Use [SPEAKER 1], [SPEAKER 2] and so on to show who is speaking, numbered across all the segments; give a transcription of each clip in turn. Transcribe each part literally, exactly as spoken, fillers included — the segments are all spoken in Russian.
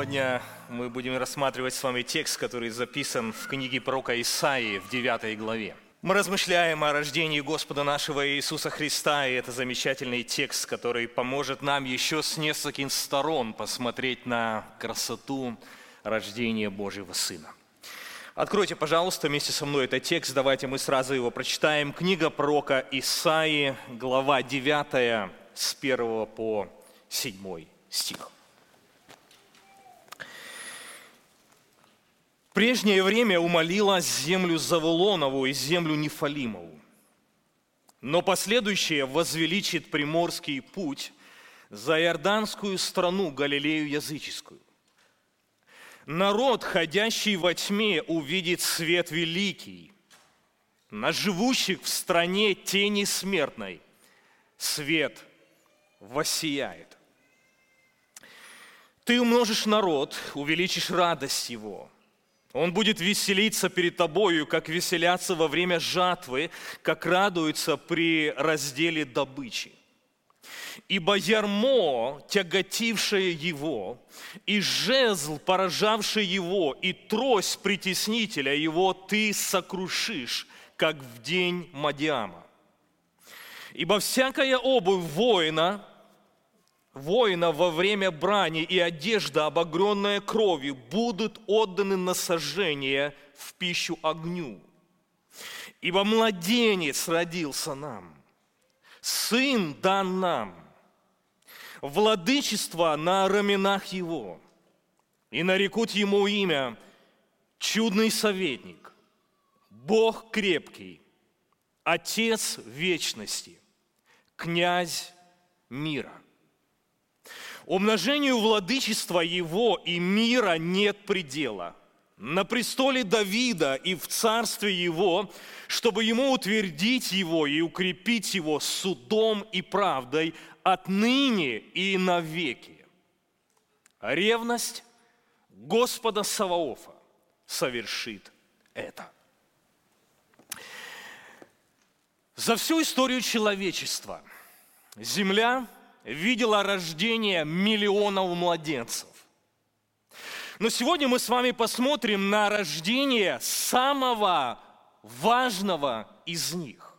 [SPEAKER 1] Сегодня мы будем рассматривать с вами текст, который записан в книге пророка Исаии в девятой главе. Мы размышляем о рождении Господа нашего Иисуса Христа, и это замечательный текст, который поможет нам еще с нескольких сторон посмотреть на красоту рождения Божьего Сына. Откройте, пожалуйста, вместе со мной этот текст, давайте мы сразу его прочитаем. Книга пророка Исаии, глава девятая, с первого по седьмой стих. В прежнее время умолила землю Завулонову и землю Нефалимову, но последующее возвеличит приморский путь за Иорданскую страну Галилею языческую. Народ, ходящий во тьме, увидит свет великий, на живущих в стране тени смертной свет воссияет. Ты умножишь народ, увеличишь радость его. Он будет веселиться перед тобою, как веселятся во время жатвы, как радуются при разделе добычи. Ибо ярмо, тяготившее его, и жезл, поражавший его, и трость притеснителя его ты сокрушишь, как в день Мадиама. Ибо всякая обувь воина, воина во время брани и одежда, обогренная кровью, будут отданы на сожжение в пищу огню. Ибо младенец родился нам, сын дан нам, владычество на раменах его, и нарекут ему имя Чудный советник, Бог крепкий, Отец вечности, Князь мира. Умножению владычества его и мира нет предела. На престоле Давида и в царстве его, чтобы ему утвердить его и укрепить его судом и правдой отныне и навеки. Ревность Господа Саваофа совершит это. За всю историю человечества земля видела рождение миллионов младенцев. Но сегодня мы с вами посмотрим на рождение самого важного из них.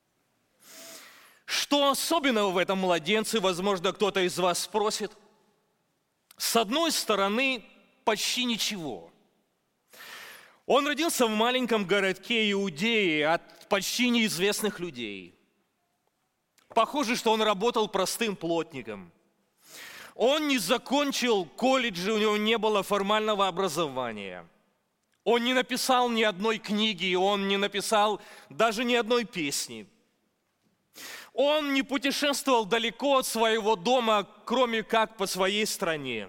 [SPEAKER 1] Что особенного в этом младенце, возможно, кто-то из вас спросит? С одной стороны, почти ничего. Он родился в маленьком городке Иудеи от почти неизвестных людей. Похоже, что он работал простым плотником. Он не закончил колледж, у него не было формального образования. Он не написал ни одной книги, он не написал даже ни одной песни. Он не путешествовал далеко от своего дома, кроме как по своей стране.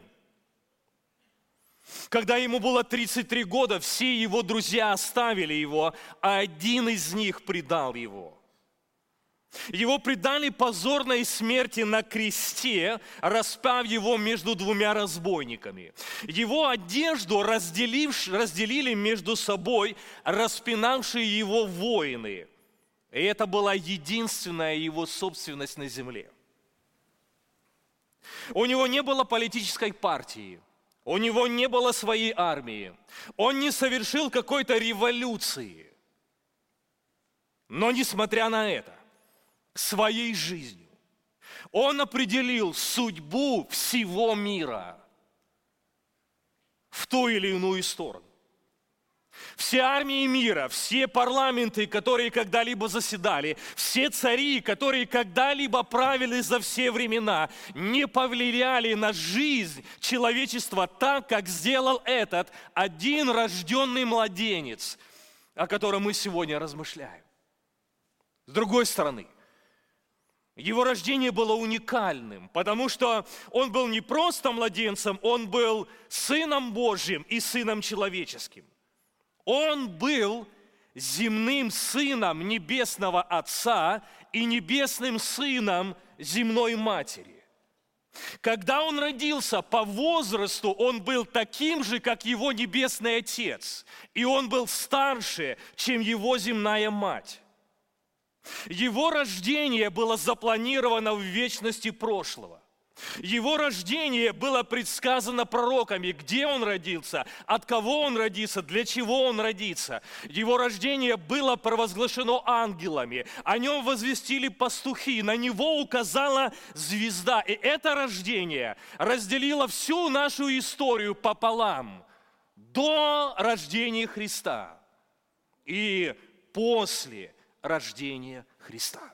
[SPEAKER 1] Когда ему было тридцать три года, все его друзья оставили его, а один из них предал его. Его предали позорной смерти на кресте, распяв его между двумя разбойниками. Его одежду разделили между собой распинавшие его воины. И это была единственная его собственность на земле. У него не было политической партии. У него не было своей армии. Он не совершил какой-то революции. Но несмотря на это, своей жизнью он определил судьбу всего мира в ту или иную сторону. Все армии мира, все парламенты, которые когда-либо заседали, все цари, которые когда-либо правили за все времена, не повлияли на жизнь человечества так, как сделал этот один рожденный младенец, о котором мы сегодня размышляем. С другой стороны, его рождение было уникальным, потому что он был не просто младенцем, он был Сыном Божьим и Сыном человеческим. Он был земным сыном Небесного Отца и небесным сыном земной Матери. Когда он родился, по возрасту он был таким же, как его Небесный Отец, и он был старше, чем его земная Мать. Его рождение было запланировано в вечности прошлого. Его рождение было предсказано пророками, где он родился, от кого он родится, для чего он родится. Его рождение было провозглашено ангелами, о нем возвестили пастухи, на него указала звезда. И это рождение разделило всю нашу историю пополам до рождения Христа и после рождения Христа.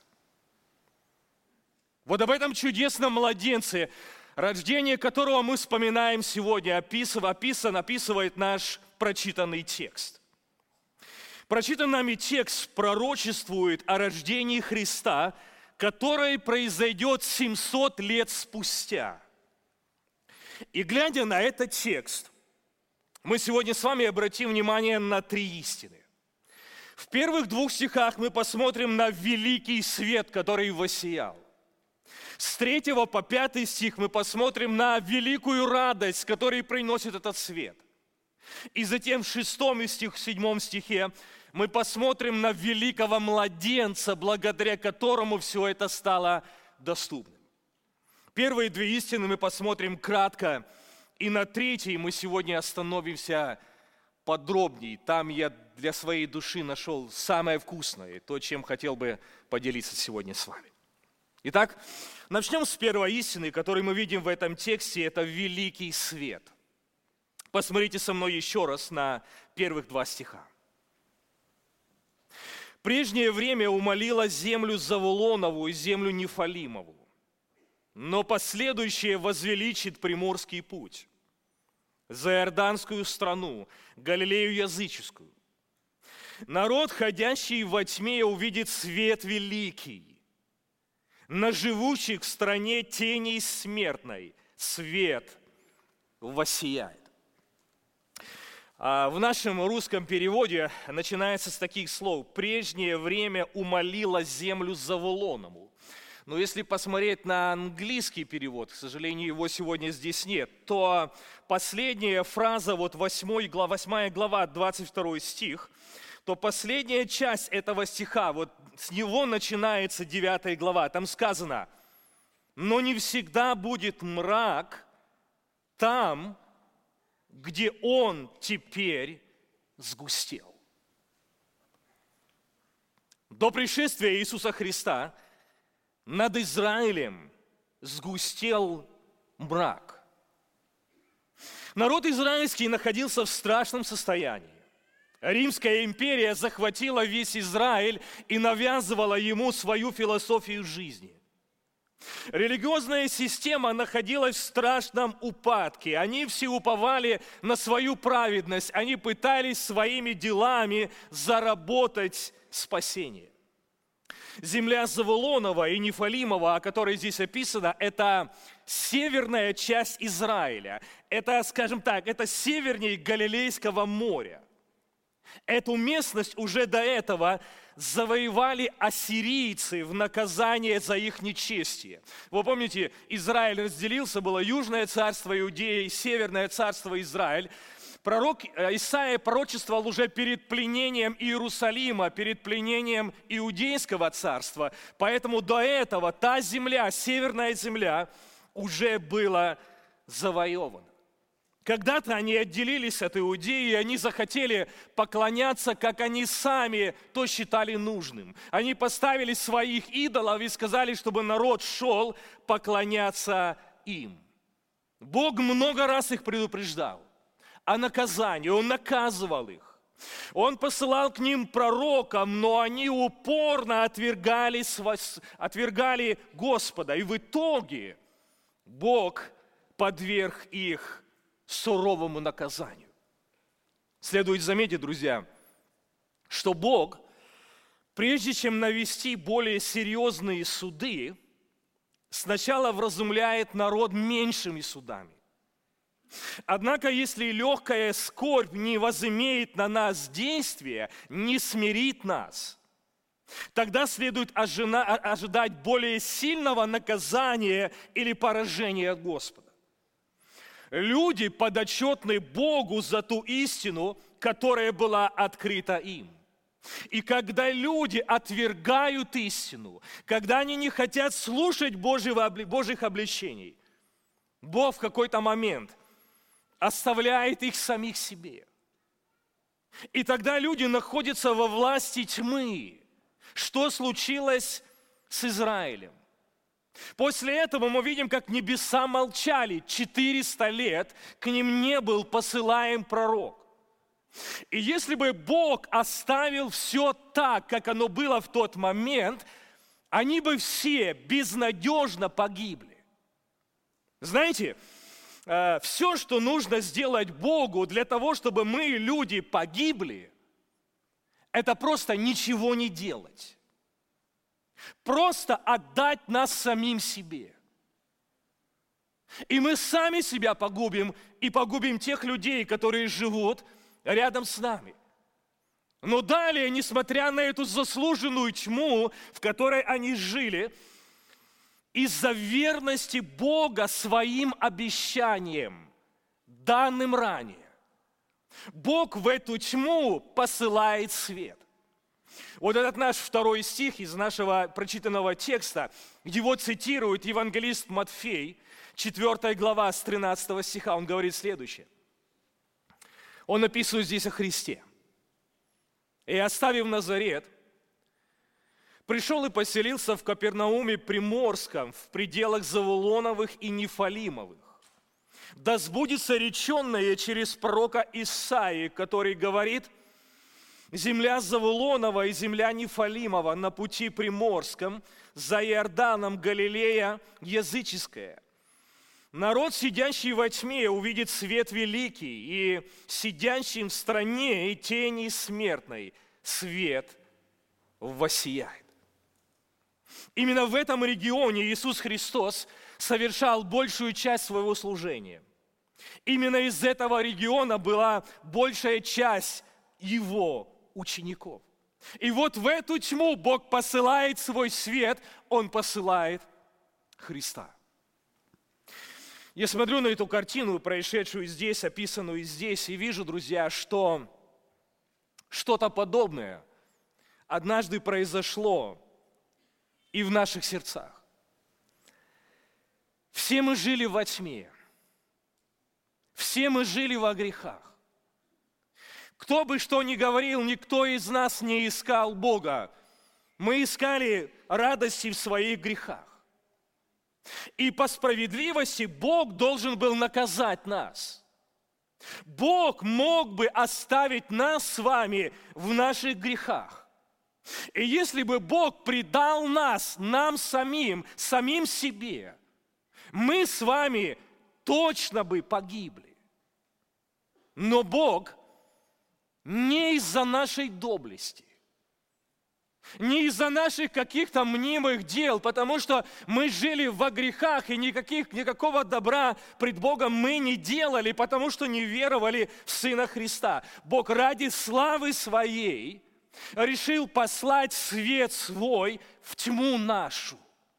[SPEAKER 1] Вот об этом чудесном младенце, рождение которого мы вспоминаем сегодня, описан, описан, описывает наш прочитанный текст. Прочитанный нами текст пророчествует о рождении Христа, которое произойдет семьсот лет спустя. И глядя на этот текст, мы сегодня с вами обратим внимание на три истины. В первых двух стихах мы посмотрим на великий свет, который воссиял. С третьего по пятый стих мы посмотрим на великую радость, которую приносит этот свет. И затем в шестом и стих, в седьмом стихе мы посмотрим на великого младенца, благодаря которому все это стало доступным. Первые две истины мы посмотрим кратко, и на третьей мы сегодня остановимся подробнее. Там я для своей души нашел самое вкусное, то, чем хотел бы поделиться сегодня с вами. Итак, начнем с первой истины, которую мы видим в этом тексте, это великий свет. Посмотрите со мной еще раз на первых два стиха. «Прежнее время умолило землю Завулонову и землю Нефалимову, но последующее возвеличит приморский путь, заиорданскую страну, Галилею языческую. Народ, ходящий во тьме, увидит свет великий. На живущих в стране теней смертной свет воссияет». В нашем русском переводе начинается с таких слов: «Прежнее время умолило землю Завулонову». Но если посмотреть на английский перевод, к сожалению, его сегодня здесь нет, то последняя фраза, вот восьмая глава, двадцать второй стих, то последняя часть этого стиха, вот с него начинается девятая глава, там сказано: «Но не всегда будет мрак там, где он теперь сгустел». До пришествия Иисуса Христа над Израилем сгустел мрак. Народ израильский находился в страшном состоянии. Римская империя захватила весь Израиль и навязывала ему свою философию жизни. Религиозная система находилась в страшном упадке. Они все уповали на свою праведность. Они пытались своими делами заработать спасение. Земля Завулонова и Нефалимова, о которой здесь описано, это северная часть Израиля. Это, скажем так, это севернее Галилейского моря. Эту местность уже до этого завоевали ассирийцы в наказание за их нечестие. Вы помните, Израиль разделился, было Южное царство Иудеи, Северное царство Израиль. Пророк Исаия пророчествовал уже перед пленением Иерусалима, перед пленением Иудейского царства. Поэтому до этого та земля, северная земля, уже была завоевана. Когда-то они отделились от Иудеи, и они захотели поклоняться, как они сами то считали нужным. Они поставили своих идолов и сказали, чтобы народ шел поклоняться им. Бог много раз их предупреждал о наказании, Он наказывал их. Он посылал к ним пророков, но они упорно отвергали, отвергали Господа. И в итоге Бог подверг их суровому наказанию. Следует заметить, друзья, что Бог, прежде чем навести более серьезные суды, сначала вразумляет народ меньшими судами. Однако, если легкая скорбь не возымеет на нас действия, не смирит нас, тогда следует ожидать более сильного наказания или поражения от Господа. Люди подотчетны Богу за ту истину, которая была открыта им. И когда люди отвергают истину, когда они не хотят слушать Божьего, Божьих обличений, Бог в какой-то момент оставляет их самих себе. И тогда люди находятся во власти тьмы. Что случилось с Израилем? После этого мы видим, как небеса молчали четыреста лет, к ним не был посылаем пророк. И если бы Бог оставил все так, как оно было в тот момент, они бы все безнадежно погибли. Знаете, все, что нужно сделать Богу для того, чтобы мы, люди, погибли, это просто ничего не делать. Просто отдать нас самим себе. И мы сами себя погубим, и погубим тех людей, которые живут рядом с нами. Но далее, несмотря на эту заслуженную тьму, в которой они жили, из-за верности Бога своим обещаниям, данным ранее, Бог в эту тьму посылает свет. Вот этот наш второй стих из нашего прочитанного текста, его цитирует евангелист Матфей, четвёртая глава с тринадцатого стиха, он говорит следующее. Он описывает здесь о Христе. «И, оставив Назарет, пришел и поселился в Капернауме Приморском, в пределах Завулоновых и Нефалимовых. Да сбудется реченное через пророка Исаии, который говорит: земля Завулонова и земля Нефалимова на пути Приморском, за Иорданом Галилея языческая. Народ, сидящий во тьме, увидит свет великий, и сидящим в стране и тени смертной свет воссияет». Именно в этом регионе Иисус Христос совершал большую часть своего служения. Именно из этого региона была большая часть Его учеников. И вот в эту тьму Бог посылает свой свет, Он посылает Христа. Я смотрю на эту картину, происшедшую здесь, описанную здесь, и вижу, друзья, что что-то подобное однажды произошло и в наших сердцах. Все мы жили во тьме. Все мы жили во грехах. Кто бы что ни говорил, никто из нас не искал Бога. Мы искали радости в своих грехах. И по справедливости Бог должен был наказать нас. Бог мог бы оставить нас с вами в наших грехах. И если бы Бог предал нас, нам самим, самим себе, мы с вами точно бы погибли. Но Бог не из-за нашей доблести, не из-за наших каких-то мнимых дел, потому что мы жили во грехах, и никаких, никакого добра пред Богом мы не делали, потому что не веровали в Сына Христа. Бог ради славы Своей решил послать свет Свой в тьму нашу.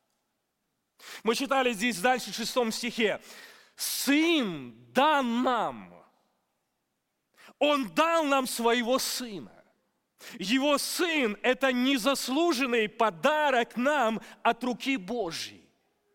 [SPEAKER 1] Мы читали здесь дальше в шестом стихе. «Сын дан нам». Он дал нам Своего Сына. Его Сын – это незаслуженный подарок нам от руки Божьей.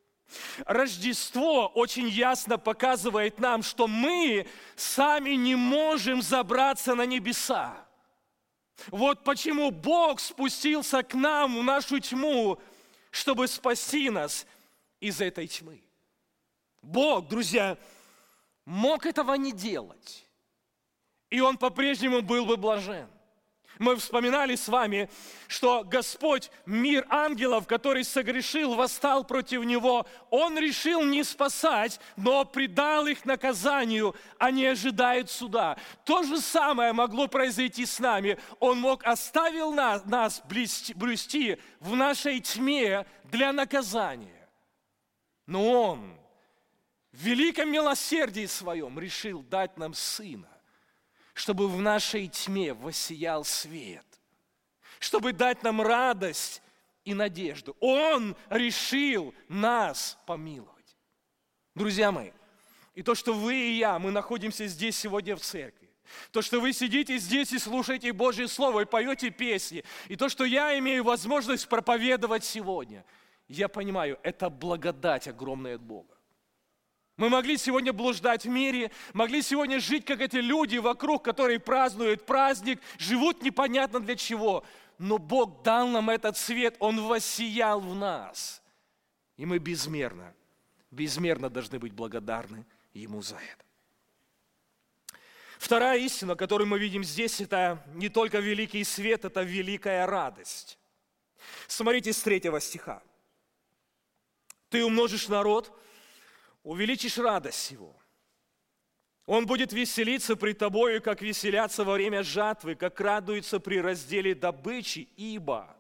[SPEAKER 1] Рождество очень ясно показывает нам, что мы сами не можем забраться на небеса. Вот почему Бог спустился к нам в нашу тьму, чтобы спасти нас из этой тьмы. Бог, друзья, мог этого не делать, и Он по-прежнему был бы блажен. Мы вспоминали с вами, что Господь, мир ангелов, который согрешил, восстал против Него, Он решил не спасать, но предал их наказанию, они ожидают суда. То же самое могло произойти с нами. Он мог оставил нас, нас блюсти, блюсти в нашей тьме для наказания. Но Он в великом милосердии Своем решил дать нам Сына, чтобы в нашей тьме воссиял свет, чтобы дать нам радость и надежду. Он решил нас помиловать. Друзья мои, и то, что вы и я, мы находимся здесь сегодня в церкви, то, что вы сидите здесь и слушаете Божье Слово, и поете песни, и то, что я имею возможность проповедовать сегодня, я понимаю, это благодать огромная от Бога. Мы могли сегодня блуждать в мире, могли сегодня жить, как эти люди вокруг, которые празднуют праздник, живут непонятно для чего. Но Бог дал нам этот свет, Он воссиял в нас. И мы безмерно, безмерно должны быть благодарны Ему за это. Вторая истина, которую мы видим здесь, это не только великий свет, это великая радость. Смотрите с третьего стиха. Ты умножишь народ, увеличишь радость его. Он будет веселиться пред тобою, как веселятся во время жатвы, как радуются при разделе добычи, ибо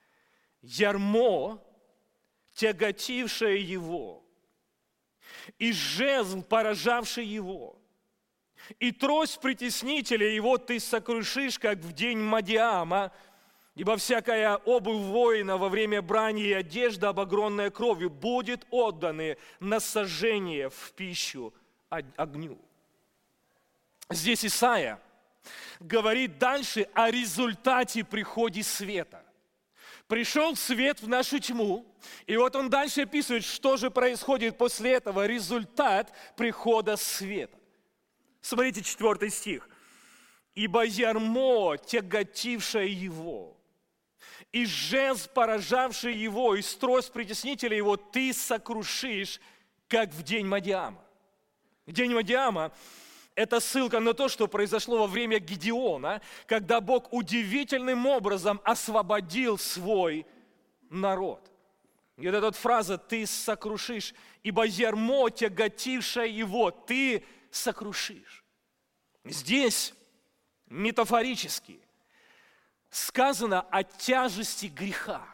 [SPEAKER 1] ярмо, тяготившее его, и жезл, поражавший его, и трость притеснителя его ты сокрушишь, как в день Мадиама, ибо всякая обувь воина во время брани и одежда, обогренная кровью, будет отданы на сожжение в пищу огню. Здесь Исайя говорит дальше о результате прихода света. Пришел свет в нашу тьму, и вот он дальше описывает, что же происходит после этого, результат прихода света. Смотрите, четвертый стих. «Ибо ярмо, тяготившее его, и жезл, поражавший его, и трость притеснителя его, ты сокрушишь, как в день Мадиама». День Мадиама – это ссылка на то, что произошло во время Гедеона, когда Бог удивительным образом освободил свой народ. И вот эта фраза «ты сокрушишь», ибо ярмо, тяготившее его, ты сокрушишь. Здесь метафорически сказано о тяжести греха.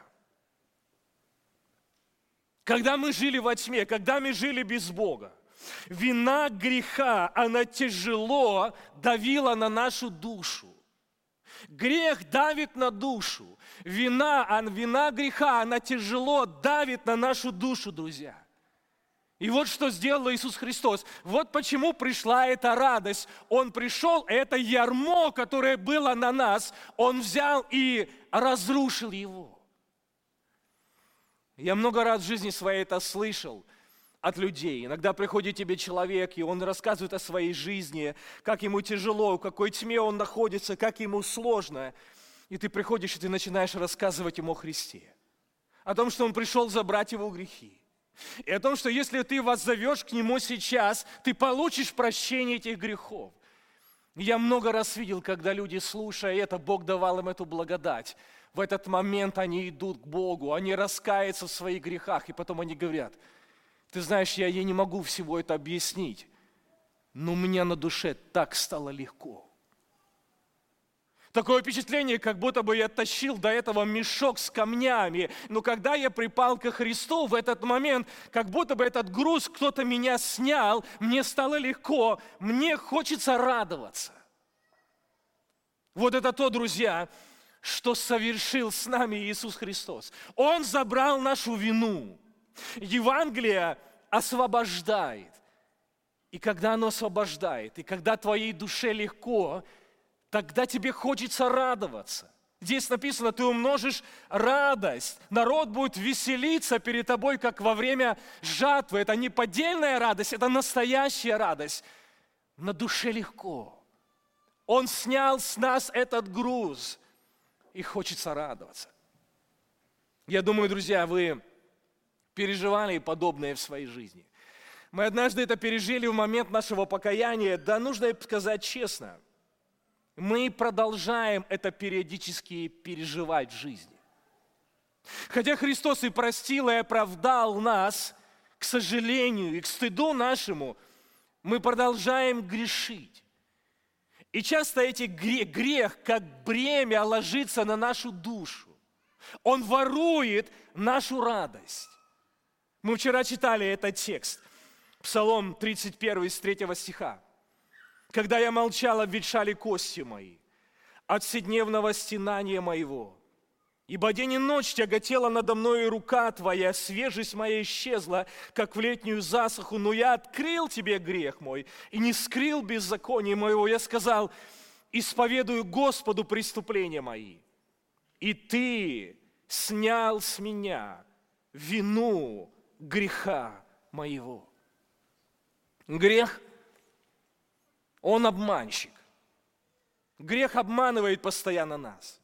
[SPEAKER 1] Когда мы жили во тьме, когда мы жили без Бога, вина греха, она тяжело давила на нашу душу. Грех давит на душу. Вина, а вина греха, она тяжело давит на нашу душу, друзья. И вот что сделал Иисус Христос. Вот почему пришла эта радость. Он пришел, это ярмо, которое было на нас, Он взял и разрушил его. Я много раз в жизни своей это слышал от людей. Иногда приходит тебе человек, и он рассказывает о своей жизни, как ему тяжело, в какой тьме он находится, как ему сложно. И ты приходишь, и ты начинаешь рассказывать ему о Христе. О том, что Он пришел забрать его грехи. И о том, что если ты воззовешь к Нему сейчас, ты получишь прощение этих грехов. Я много раз видел, когда люди, слушая это, Бог давал им эту благодать. В этот момент они идут к Богу, они раскаются в своих грехах, и потом они говорят: ты знаешь, я, я не могу всего это объяснить, но у меня на душе так стало легко. Такое впечатление, как будто бы я тащил до этого мешок с камнями. Но когда я припал ко Христу, в этот момент, как будто бы этот груз кто-то меня снял, мне стало легко, мне хочется радоваться. Вот это то, друзья, что совершил с нами Иисус Христос. Он забрал нашу вину. Евангелие освобождает. И когда оно освобождает, и когда твоей душе легко, тогда тебе хочется радоваться. Здесь написано, ты умножишь радость. Народ будет веселиться перед тобой, как во время жатвы. Это не поддельная радость, это настоящая радость. На душе легко. Он снял с нас этот груз, и хочется радоваться. Я думаю, друзья, вы переживали подобное в своей жизни. Мы однажды это пережили в момент нашего покаяния. Да, нужно сказать честно, мы продолжаем это периодически переживать в жизни. Хотя Христос и простил, и оправдал нас, к сожалению, и к стыду нашему, мы продолжаем грешить. И часто эти грех, грех, как бремя, ложится на нашу душу. Он ворует нашу радость. Мы вчера читали этот текст, Псалом тридцать один, с третьего стиха. «Когда я молчал, обветшали кости мои от вседневного стенания моего. Ибо день и ночь тяготела надо мною рука Твоя, свежесть моя исчезла, как в летнюю засуху, но я открыл Тебе грех мой и не скрыл беззакония моего. Я сказал, исповедую Господу преступления мои, и Ты снял с меня вину греха моего». Грех, он обманщик. Грех обманывает постоянно нас.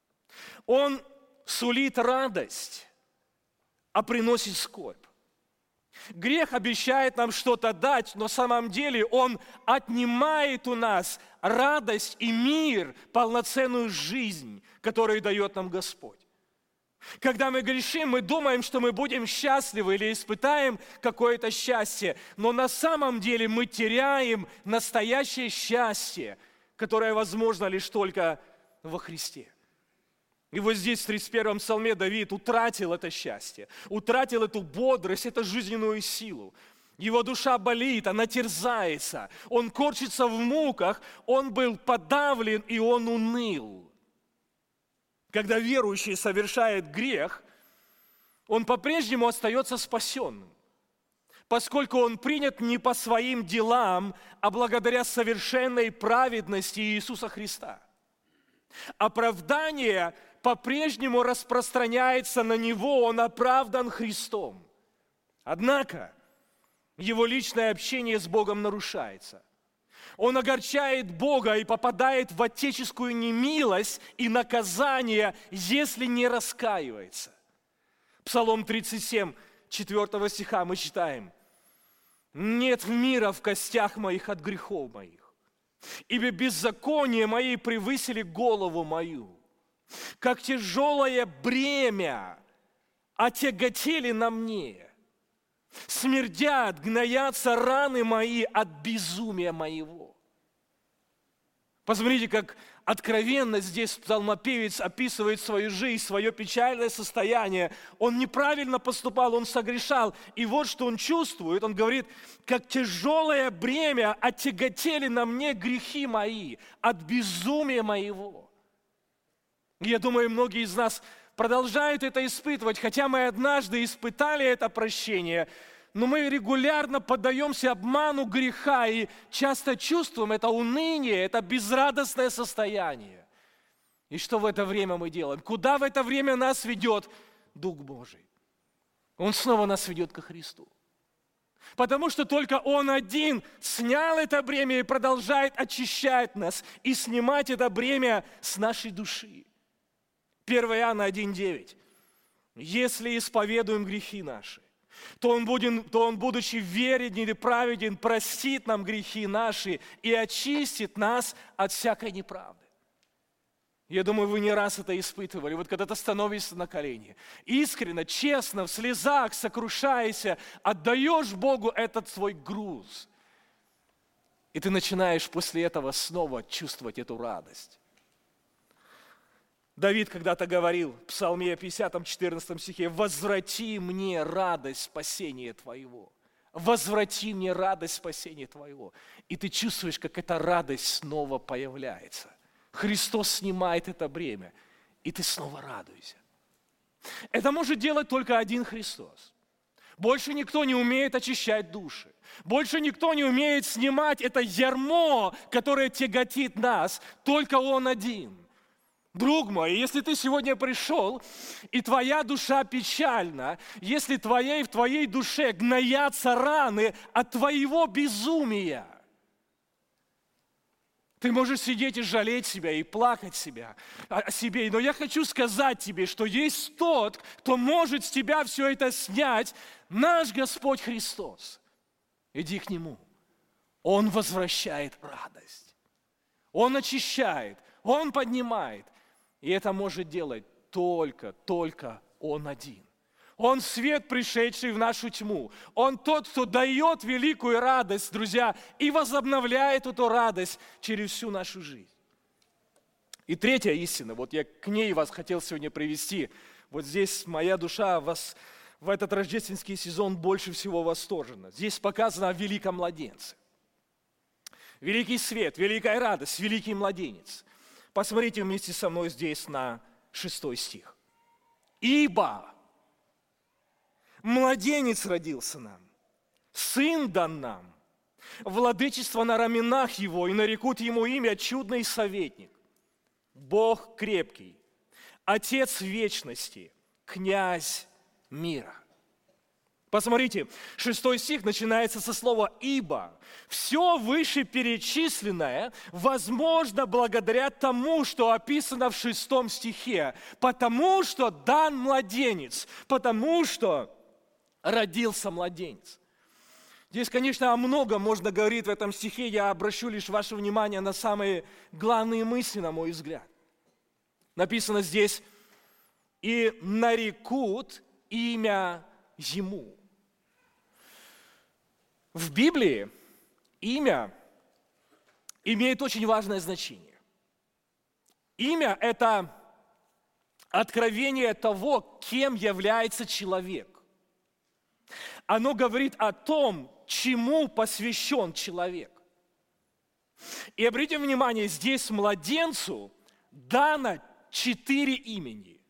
[SPEAKER 1] Он сулит радость, а приносит скорбь. Грех обещает нам что-то дать, но на самом деле он отнимает у нас радость и мир, полноценную жизнь, которую дает нам Господь. Когда мы грешим, мы думаем, что мы будем счастливы или испытаем какое-то счастье, но на самом деле мы теряем настоящее счастье, которое возможно лишь только во Христе. И вот здесь в тридцать первом псалме Давид утратил это счастье, утратил эту бодрость, эту жизненную силу. Его душа болит, она терзается, он корчится в муках, он был подавлен и он уныл. Когда верующий совершает грех, он по-прежнему остается спасенным, поскольку он принят не по своим делам, а благодаря совершенной праведности Иисуса Христа. Оправдание по-прежнему распространяется на него, он оправдан Христом. Однако его личное общение с Богом нарушается. Он огорчает Бога и попадает в отеческую немилость и наказание, если не раскаивается. Псалом тридцать семь, четвёртого стиха мы читаем: «Нет мира в костях моих от грехов моих, ибо беззакония мои превысили голову мою. Как тяжелое бремя отяготели на мне. Смердят, гноятся раны мои от безумия моего». Посмотрите, как откровенно здесь псалмопевец описывает свою жизнь, свое печальное состояние. Он неправильно поступал, он согрешал. И вот что он чувствует. Он говорит: как тяжелое бремя отяготели на мне грехи мои от безумия моего. И я думаю, многие из нас продолжают это испытывать, хотя мы однажды испытали это прощение, но мы регулярно поддаемся обману греха и часто чувствуем это уныние, это безрадостное состояние. И что в это время мы делаем? Куда в это время нас ведет Дух Божий? Он снова нас ведет ко Христу. Потому что только Он один снял это бремя и продолжает очищать нас и снимать это бремя с нашей души. первое Иоанна один девять. «Если исповедуем грехи наши, то он, будет, то он, будучи верен или праведен, простит нам грехи наши и очистит нас от всякой неправды». Я думаю, вы не раз это испытывали. Вот когда ты становишься на колени, искренне, честно, в слезах, сокрушаясь, отдаешь Богу этот свой груз. И ты начинаешь после этого снова чувствовать эту радость. Давид когда-то говорил в Псалме пятидесятом, четырнадцатом стихе: «Возврати мне радость спасения Твоего». Возврати мне радость спасения Твоего. И ты чувствуешь, как эта радость снова появляется. Христос снимает это бремя, и ты снова радуешься. Это может делать только один Христос. Больше никто не умеет очищать души. Больше никто не умеет снимать это ярмо, которое тяготит нас. Только Он один. Друг мой, если ты сегодня пришел, и твоя душа печальна, если твоей, в твоей душе гноятся раны от твоего безумия, ты можешь сидеть и жалеть себя, и плакать себя, о себе. Но я хочу сказать тебе, что есть тот, кто может с тебя все это снять, наш Господь Христос. Иди к Нему. Он возвращает радость. Он очищает, Он поднимает. И это может делать только, только Он один. Он свет, пришедший в нашу тьму. Он тот, кто дает великую радость, друзья, и возобновляет эту радость через всю нашу жизнь. И третья истина, вот я к ней вас хотел сегодня привести. Вот здесь моя душа вас в этот рождественский сезон больше всего восторжена. Здесь показано о великом младенце. Великий свет, великая радость, великий младенец. Посмотрите вместе со мной здесь на шестой стих. «Ибо младенец родился нам, сын дан нам, владычество на раменах его, и нарекут ему имя чудный советник, Бог крепкий, Отец вечности, князь мира». Посмотрите, шестой стих начинается со слова «ибо». Все вышеперечисленное возможно благодаря тому, что описано в шестом стихе, потому что дан младенец, потому что родился младенец. Здесь, конечно, о многом можно говорить в этом стихе, я обращу лишь ваше внимание на самые главные мысли, на мой взгляд. Написано здесь «и нарекут имя ему». В Библии имя имеет очень важное значение. Имя – это откровение того, кем является человек. Оно говорит о том, чему посвящен человек. И обратите внимание, здесь младенцу дано четыре имени.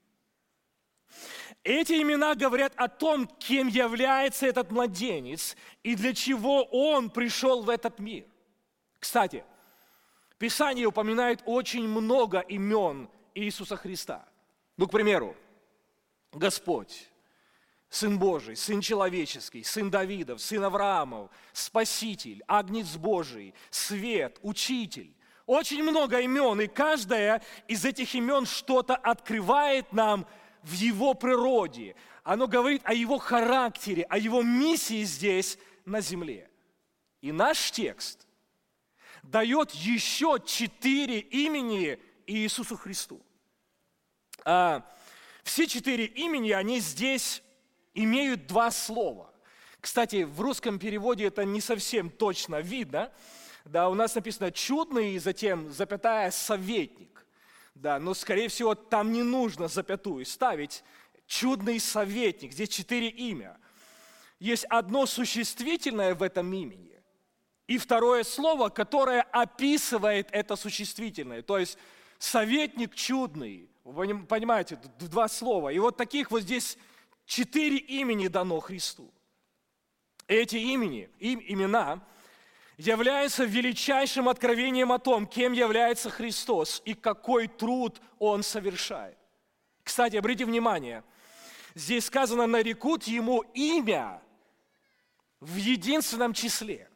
[SPEAKER 1] Эти имена говорят о том, кем является этот младенец и для чего он пришел в этот мир. Кстати, Писание упоминает очень много имен Иисуса Христа. Ну, к примеру, Господь, Сын Божий, Сын Человеческий, Сын Давидов, Сын Авраамов, Спаситель, Агнец Божий, Свет, Учитель. Очень много имен, и каждое из этих имен что-то открывает нам в Его природе. Оно говорит о Его характере, о Его миссии здесь на земле. И наш текст дает еще четыре имени Иисусу Христу. А все четыре имени, они здесь имеют два слова. Кстати, в русском переводе это не совсем точно видно. Да, у нас написано «чудный», и затем запятая «советник». Да, но, скорее всего, там не нужно запятую ставить. Чудный советник. Здесь четыре имя. Есть одно существительное в этом имени. И второе слово, которое описывает это существительное. То есть советник чудный. Вы понимаете, два слова. И вот таких вот здесь четыре имени дано Христу. Эти имени, им, имена являются величайшим откровением о том, кем является Христос и какой труд Он совершает. Кстати, обратите внимание, здесь сказано «нарекут Ему имя» в единственном числе.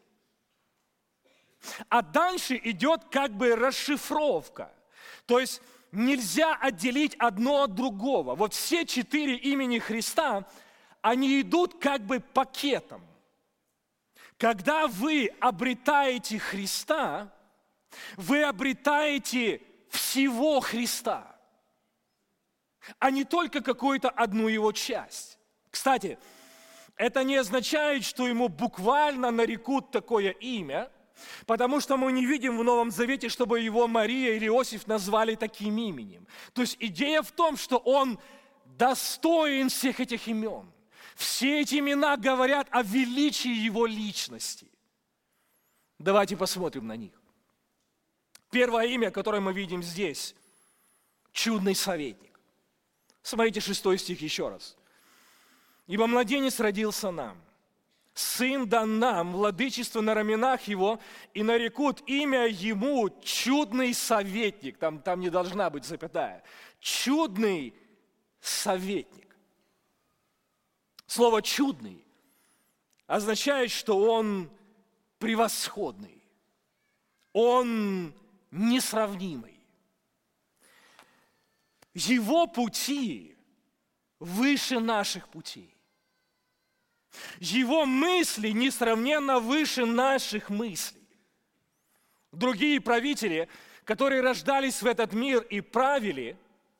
[SPEAKER 1] А дальше идет как бы расшифровка. То есть нельзя отделить одно от другого. Вот все четыре имени Христа, они идут как бы пакетом. Когда вы обретаете Христа, вы обретаете всего Христа, а не только какую-то одну Его часть. Кстати, это не означает, что Ему буквально нарекут такое имя, потому что мы не видим в Новом Завете, чтобы Его Мария или Иосиф назвали таким именем. То есть идея в том, что Он достоин всех этих имен. Все эти имена говорят о величии Его личности. Давайте посмотрим на них. Первое имя, которое мы видим здесь – чудный советник. Смотрите шестой стих еще раз. «Ибо младенец родился нам, сын дан нам, владычество на раменах его, и нарекут имя ему чудный советник». Там, там не должна быть запятая. Чудный советник. Слово «чудный» означает, что он превосходный, он несравнимый. Его пути выше наших путей. Его мысли несравненно выше наших мыслей. Другие правители, которые рождались в этот мир и правили,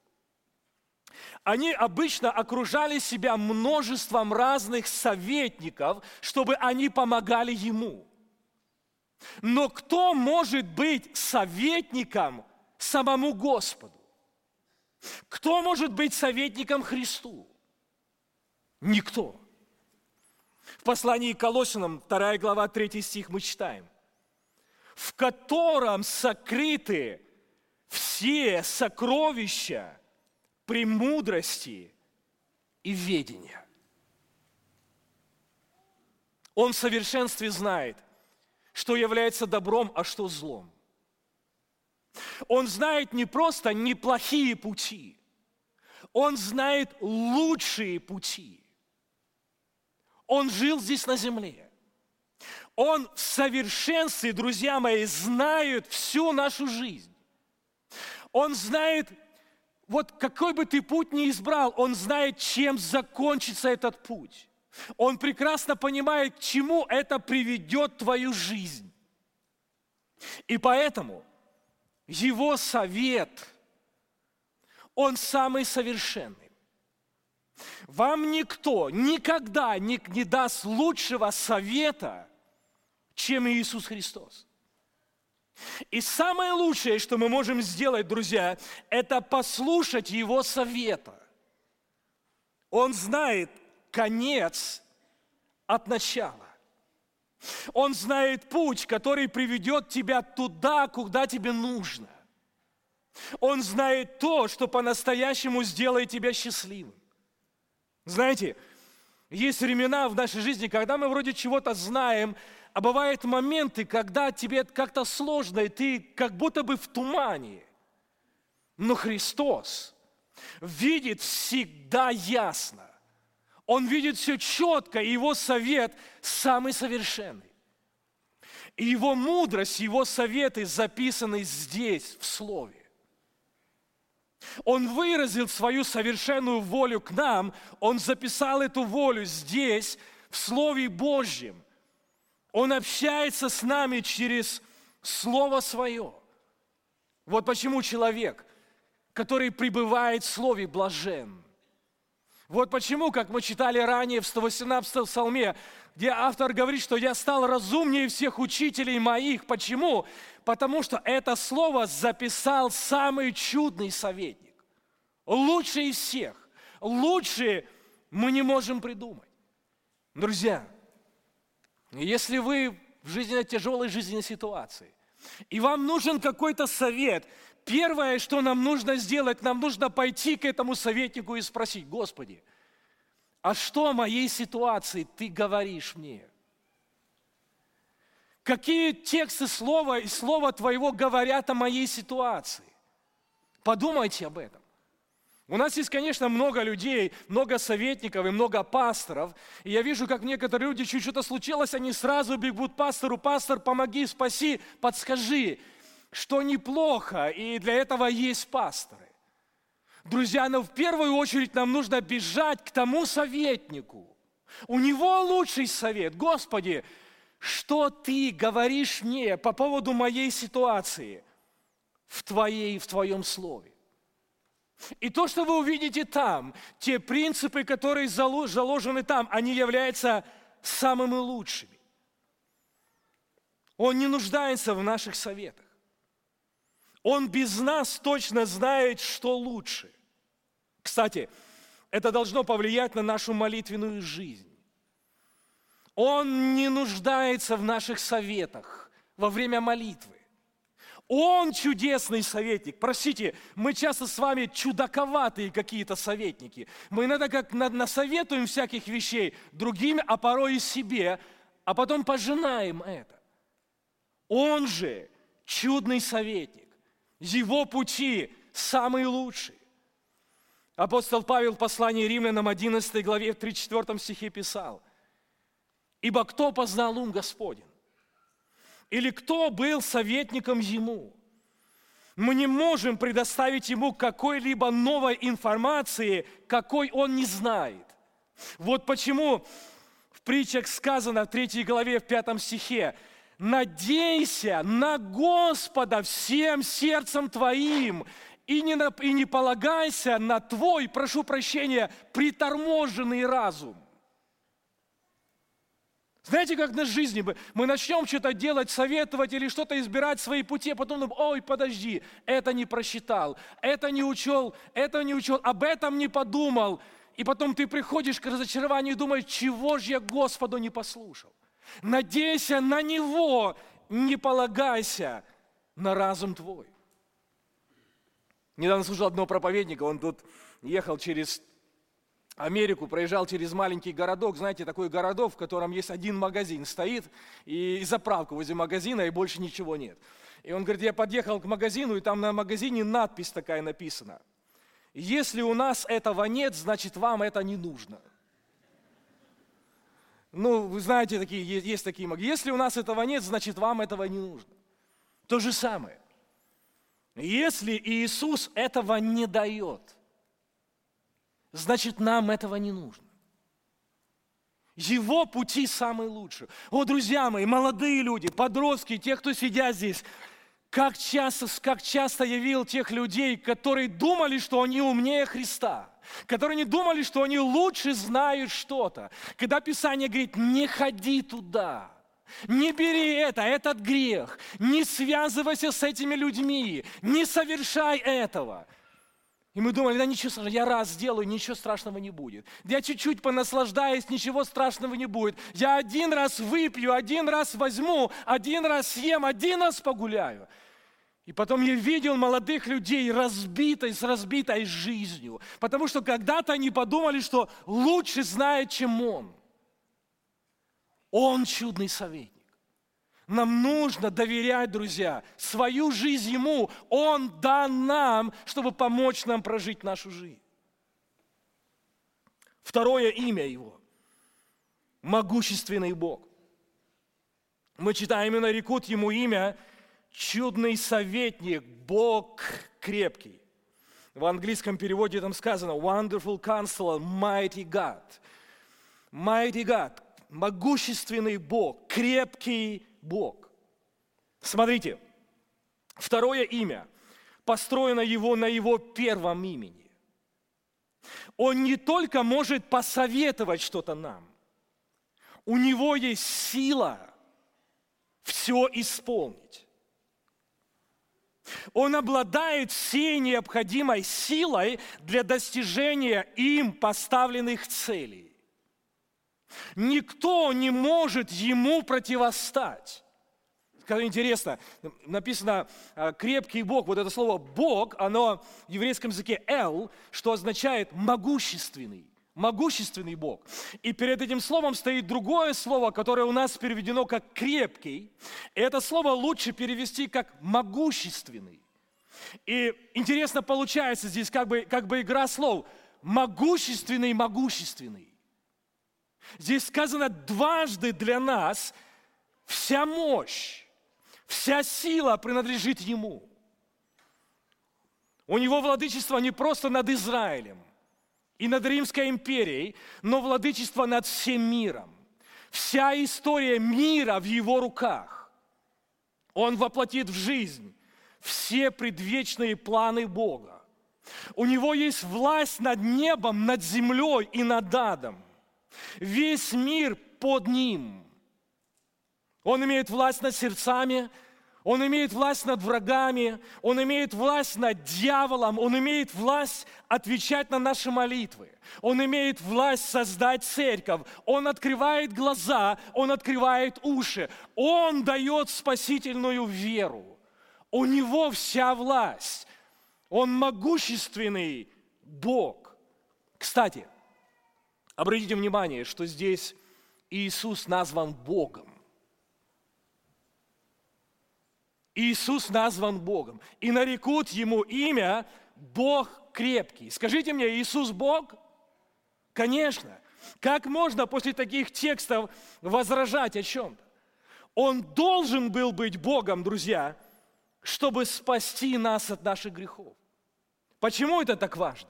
[SPEAKER 1] они обычно окружали себя множеством разных советников, чтобы они помогали ему. Но кто может быть советником самому Господу? Кто может быть советником Христу? Никто. В послании к Колоссянам, вторая глава, третий стих мы читаем, в котором сокрыты все сокровища премудрости и ведения. Он в совершенстве знает, что является добром, а что злом. Он знает не просто неплохие пути, он знает лучшие пути. Он жил здесь на земле. Он в совершенстве, друзья мои, знает всю нашу жизнь. Он знает, вот какой бы ты путь ни избрал, Он знает, чем закончится этот путь. Он прекрасно понимает, к чему это приведет твою жизнь. И поэтому Его совет, он самый совершенный. Вам никто никогда не, не даст лучшего совета, чем Иисус Христос. И самое лучшее, что мы можем сделать, друзья, это послушать Его совета. Он знает конец от начала. Он знает путь, который приведет тебя туда, куда тебе нужно. Он знает то, что по-настоящему сделает тебя счастливым. Знаете, есть времена в нашей жизни, когда мы вроде чего-то знаем, а бывают моменты, когда тебе как-то сложно, и ты как будто бы в тумане. Но Христос видит всегда ясно. Он видит все четко, и Его совет самый совершенный. И Его мудрость, Его советы записаны здесь, в Слове. Он выразил свою совершенную волю к нам, Он записал эту волю здесь, в Слове Божьем. Он общается с нами через Слово Свое. Вот почему человек, который пребывает в Слове, блажен. Вот почему, как мы читали ранее в сто восемнадцатом псалме, где автор говорит, что я стал разумнее всех учителей моих. Почему? Потому что это слово записал самый чудный советник. Лучший из всех. Лучшее мы не можем придумать. Друзья, если вы в жизненно тяжелой жизненной ситуации, и вам нужен какой-то совет, первое, что нам нужно сделать, нам нужно пойти к этому советнику и спросить: Господи, а что о моей ситуации Ты говоришь мне? Какие тексты слова и слова Твоего говорят о моей ситуации? Подумайте об этом. У нас есть, конечно, много людей, много советников и много пасторов. И я вижу, как некоторые люди, чуть что-то случилось, они сразу бегут к пастору: пастор, помоги, спаси, подскажи, что неплохо, и для этого есть пасторы. Друзья, но в первую очередь нам нужно бежать к тому советнику. У него лучший совет. Господи, что Ты говоришь мне по поводу моей ситуации в, твоей, в Твоем Слове? И то, что вы увидите там, те принципы, которые заложены там, они являются самыми лучшими. Он не нуждается в наших советах. Он без нас точно знает, что лучше. Кстати, это должно повлиять на нашу молитвенную жизнь. Он не нуждается в наших советах во время молитвы. Он чудесный советник. Простите, мы часто с вами чудаковатые какие-то советники. Мы иногда как насоветуем всяких вещей другим, а порой и себе, а потом пожинаем это. Он же чудный советник. Его пути самые лучшие. Апостол Павел в послании Римлянам одиннадцатой главе в тридцать четвёртом стихе писал: «Ибо кто познал ум Господень? Или кто был советником Ему? Мы не можем предоставить Ему какой-либо новой информации, какой Он не знает». Вот почему в притчах сказано в третьей главе в пятом стихе: «Надейся на Господа всем сердцем твоим, и не, на, и не полагайся на твой, прошу прощения, приторможенный разум». Знаете, как на жизни мы, мы начнем что-то делать, советовать или что-то избирать свои пути, а потом думаем: ой, подожди, это не просчитал, это не учел, это не учел, об этом не подумал. И потом ты приходишь к разочарованию и думаешь: чего же я Господу не послушал? Надейся на Него, не полагайся на разум твой. Недавно слушал одного проповедника, он тут ехал через Америку, проезжал через маленький городок, знаете, такой городок, в котором есть один магазин, стоит, и заправка возле магазина, и больше ничего нет. И он говорит: я подъехал к магазину, и там на магазине надпись такая написана: «Если у нас этого нет, значит, вам это не нужно». Ну, вы знаете, такие, есть такие маги. Если у нас этого нет, значит, вам этого не нужно. То же самое. Если Иисус этого не дает, значит, нам этого не нужно. Его пути самые лучшие. О, друзья мои, молодые люди, подростки, те, кто сидят здесь, как часто, как часто я видел тех людей, которые думали, что они умнее Христа, которые не думали, что они лучше знают что-то. Когда Писание говорит, не ходи туда, не бери это, этот грех, не связывайся с этими людьми, не совершай этого. И мы думали, да ничего страшного, я раз сделаю, ничего страшного не будет. Я чуть-чуть понаслаждаюсь, ничего страшного не будет. Я один раз выпью, один раз возьму, один раз съем, один раз погуляю. И потом я видел молодых людей разбитой, с разбитой жизнью. Потому что когда-то они подумали, что лучше знает, чем он. Он чудный советник. Нам нужно доверять, друзья, свою жизнь Ему. Он дан нам, чтобы помочь нам прожить нашу жизнь. Второе имя Его – могущественный Бог. Мы читаем и нарекут Ему имя чудный советник, Бог крепкий. В английском переводе там сказано Wonderful Counselor, Mighty God. Mighty God, могущественный Бог, крепкий Бог. Смотрите, второе имя, построено его на его первом имени. Он не только может посоветовать что-то нам, у него есть сила все исполнить. Он обладает всей необходимой силой для достижения им поставленных целей. Никто не может ему противостать. Как интересно, написано «крепкий Бог». Вот это слово «Бог», оно в еврейском языке «эл», что означает «могущественный». Могущественный Бог. И перед этим словом стоит другое слово, которое у нас переведено как «крепкий». И это слово лучше перевести как «могущественный». И интересно получается здесь как бы, как бы игра слов. Могущественный, могущественный. Здесь сказано дважды для нас вся мощь, вся сила принадлежит Ему. У Него владычество не просто над Израилем и над Римской империей, но владычество над всем миром. Вся история мира в Его руках. Он воплотит в жизнь все предвечные планы Бога. У Него есть власть над небом, над землей и над адом. Весь мир под Ним. Он имеет власть над сердцами, Он имеет власть над врагами, Он имеет власть над дьяволом, Он имеет власть отвечать на наши молитвы. Он имеет власть создать церковь. Он открывает глаза, Он открывает уши. Он дает спасительную веру. У Него вся власть. Он могущественный Бог. Кстати, обратите внимание, что здесь Иисус назван Богом. Иисус назван Богом. И нарекут Ему имя Бог крепкий. Скажите мне, Иисус Бог? Конечно. Как можно после таких текстов возражать о чем-то? Он должен был быть Богом, друзья, чтобы спасти нас от наших грехов. Почему это так важно?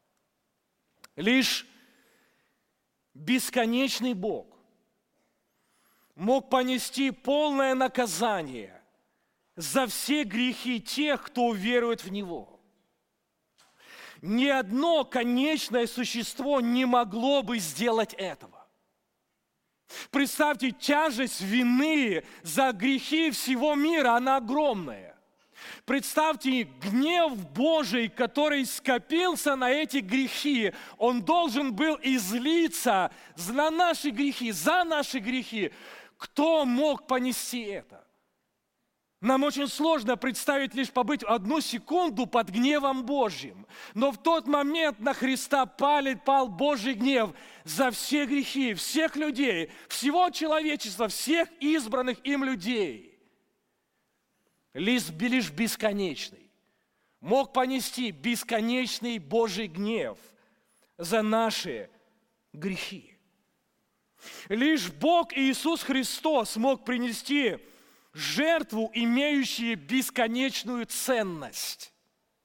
[SPEAKER 1] Лишь бесконечный Бог мог понести полное наказание за все грехи тех, кто верует в Него. Ни одно конечное существо не могло бы сделать этого. Представьте, тяжесть вины за грехи всего мира, она огромная. Представьте, гнев Божий, который скопился на эти грехи, он должен был излиться на наши грехи, за наши грехи. Кто мог понести это? Нам очень сложно представить лишь побыть одну секунду под гневом Божьим. Но в тот момент на Христа пал, пал Божий гнев за все грехи, всех людей, всего человечества, всех избранных им людей. Лишь, лишь бесконечный мог понести бесконечный Божий гнев за наши грехи. Лишь Бог и Иисус Христос мог принести жертву, имеющую бесконечную ценность.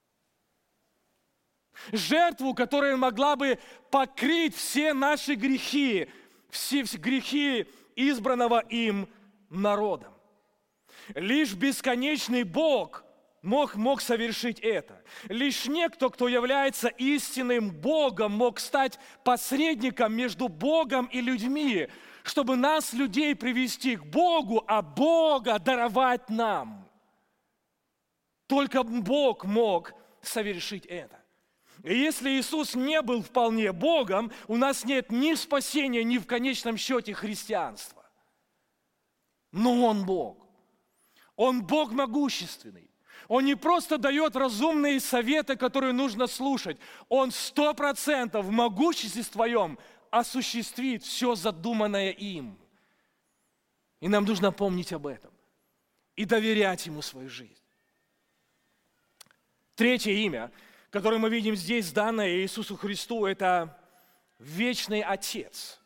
[SPEAKER 1] Жертву, которая могла бы покрыть все наши грехи, все грехи избранного им народом. Лишь бесконечный Бог мог, мог совершить это. Лишь некто, кто является истинным Богом, мог стать посредником между Богом и людьми, чтобы нас, людей, привести к Богу, а Бога даровать нам. Только Бог мог совершить это. И если Иисус не был вполне Богом, у нас нет ни спасения, ни в конечном счете христианства. Но Он Бог. Он Бог могущественный. Он не просто дает разумные советы, которые нужно слушать. Он сто процентов в могуществе своем осуществит все задуманное им. И нам нужно помнить об этом и доверять Ему свою жизнь. Третье имя, которое мы видим здесь, данное Иисусу Христу, это Вечный Отец.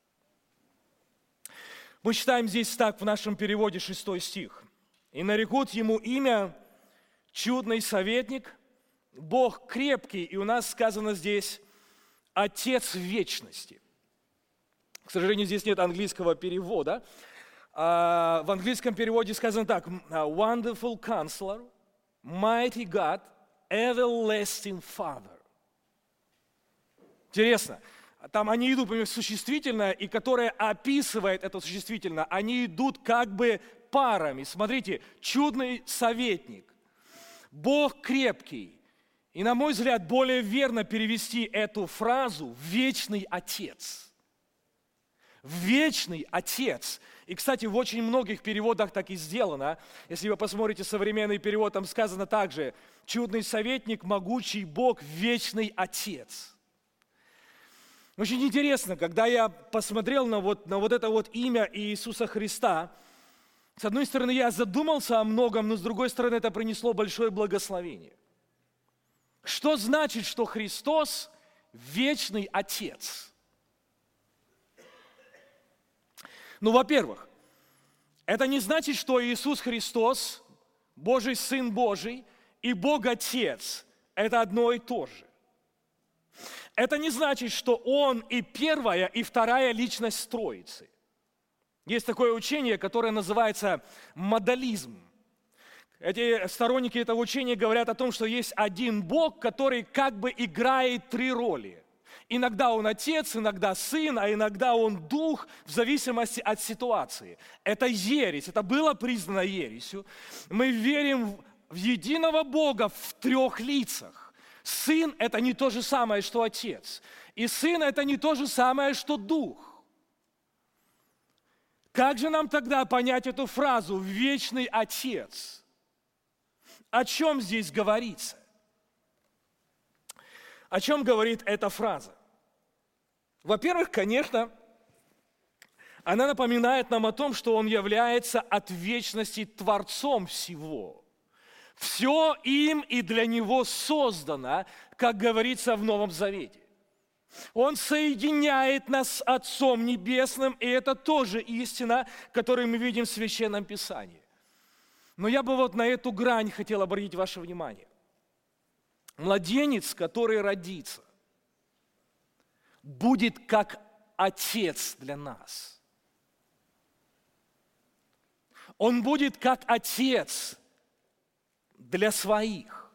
[SPEAKER 1] Мы читаем здесь так в нашем переводе шестой стих. «И нарекут Ему имя Чудный Советник, Бог Крепкий». И у нас сказано здесь Отец Вечности. К сожалению, здесь нет английского перевода. В английском переводе сказано так: Wonderful Counselor, Mighty God, Everlasting Father. Интересно. Там они идут, например, существительное, и которое описывает это существительное, они идут как бы парами. Смотрите, чудный советник, Бог крепкий. И, на мой взгляд, более верно перевести эту фразу «Вечный Отец». Вечный Отец. И, кстати, в очень многих переводах так и сделано. Если вы посмотрите современный перевод, там сказано также «Чудный советник, могучий Бог, Вечный Отец». Очень интересно, когда я посмотрел на вот, на вот это вот имя Иисуса Христа, с одной стороны, я задумался о многом, но с другой стороны, это принесло большое благословение. Что значит, что Христос – Вечный Отец? Ну, во-первых, это не значит, что Иисус Христос, Божий Сын Божий, и Бог Отец – это одно и то же. Это не значит, что Он и первая, и вторая личность Троицы. Есть такое учение, которое называется модализм. Эти сторонники этого учения говорят о том, что есть один Бог, который как бы играет три роли. Иногда Он Отец, иногда Сын, а иногда Он Дух, в зависимости от ситуации. Это ересь, это было признано ересью. Мы верим в единого Бога в трех лицах. Сын – это не то же самое, что Отец. И Сын – это не то же самое, что Дух. Как же нам тогда понять эту фразу «Вечный Отец»? О чем здесь говорится? О чем говорит эта фраза? Во-первых, конечно, она напоминает нам о том, что Он является от вечности Творцом всего. Все им и для Него создано, как говорится в Новом Завете. Он соединяет нас с Отцом Небесным, и это тоже истина, которую мы видим в Священном Писании. Но я бы вот на эту грань хотел обратить ваше внимание. Младенец, который родится, будет как Отец для нас. Он будет как Отец для своих.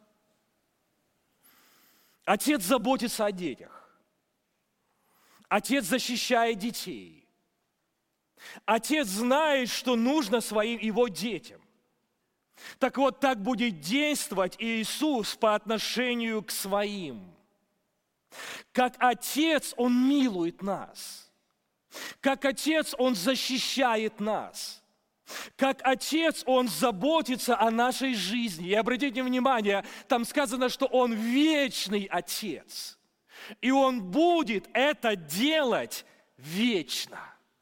[SPEAKER 1] Отец заботится о детях. Отец защищает детей. Отец знает, что нужно своим его детям. Так вот, так будет действовать Иисус по отношению к своим. Как Отец, Он милует нас. Как Отец, Он защищает нас. Как Отец, Он заботится о нашей жизни. И обратите внимание, там сказано, что Он вечный Отец. И Он будет это делать вечно.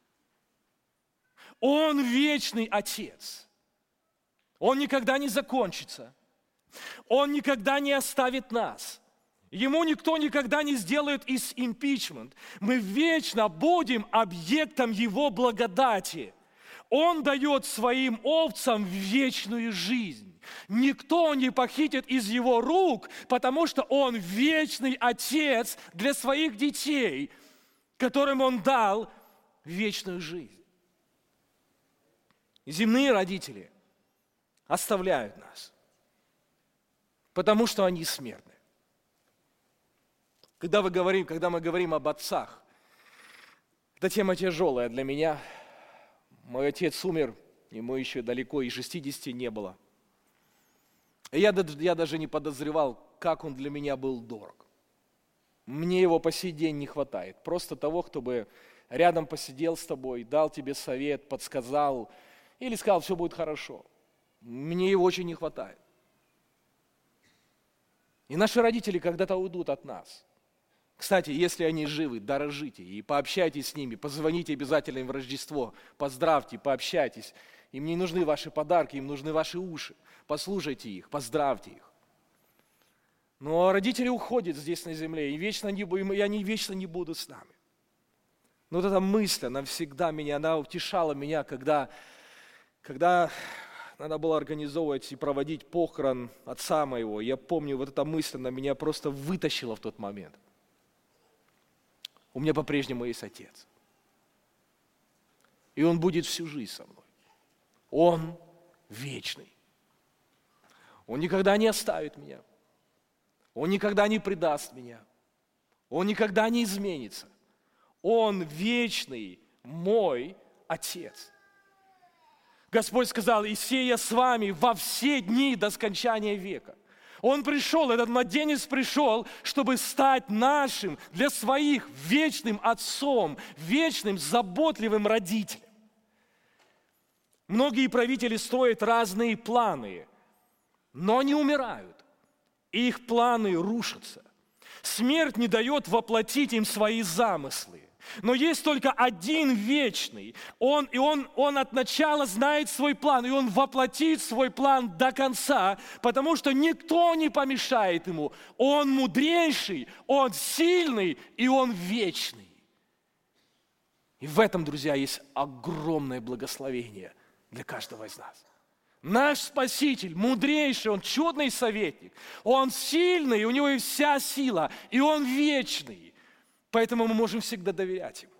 [SPEAKER 1] Он вечный Отец. Он никогда не закончится. Он никогда не оставит нас. Ему никто никогда не сделает из импичмент. Мы вечно будем объектом Его благодати. Он дает своим овцам вечную жизнь. Никто не похитит из Его рук, потому что Он вечный Отец для своих детей, которым Он дал вечную жизнь. Земные родители оставляют нас, потому что они смертны. Когда, вы говорим, когда мы говорим об отцах, эта тема тяжелая для меня. Мой отец умер, ему еще далеко и шестидесяти не было. И я, я даже не подозревал, как он для меня был дорог. Мне его по сей день не хватает. Просто того, кто бы рядом посидел с тобой, дал тебе совет, подсказал или сказал, все будет хорошо. Мне его очень не хватает. И наши родители когда-то уйдут от нас. Кстати, если они живы, дорожите и пообщайтесь с ними, позвоните обязательно им в Рождество, поздравьте, пообщайтесь. Им не нужны ваши подарки, им нужны ваши уши. Послушайте их, поздравьте их. Но родители уходят здесь на земле, и, вечно не, и они вечно не будут с нами. Но вот эта мысль, она всегда меня, она утешала меня, когда, когда надо было организовывать и проводить похорон отца моего. Я помню, вот эта мысль, она меня просто вытащила в тот момент. У меня по-прежнему есть отец. И он будет всю жизнь со мной. Он вечный. Он никогда не оставит меня. Он никогда не предаст меня. Он никогда не изменится. Он вечный мой Отец. Господь сказал, «И сея с вами во все дни до скончания века». Он пришел, этот младенец пришел, чтобы стать нашим, для своих, вечным отцом, вечным, заботливым родителем. Многие правители строят разные планы, но они умирают, и их планы рушатся. Смерть не дает воплотить им свои замыслы. Но есть только один вечный, он, и он, он от начала знает свой план, и он воплотит свой план до конца, потому что никто не помешает ему. Он мудрейший, он сильный, и он вечный. И в этом, друзья, есть огромное благословение для каждого из нас. Наш Спаситель, мудрейший, Он чудный советник, Он сильный, у Него есть вся сила, и Он вечный. Поэтому мы можем всегда доверять Ему.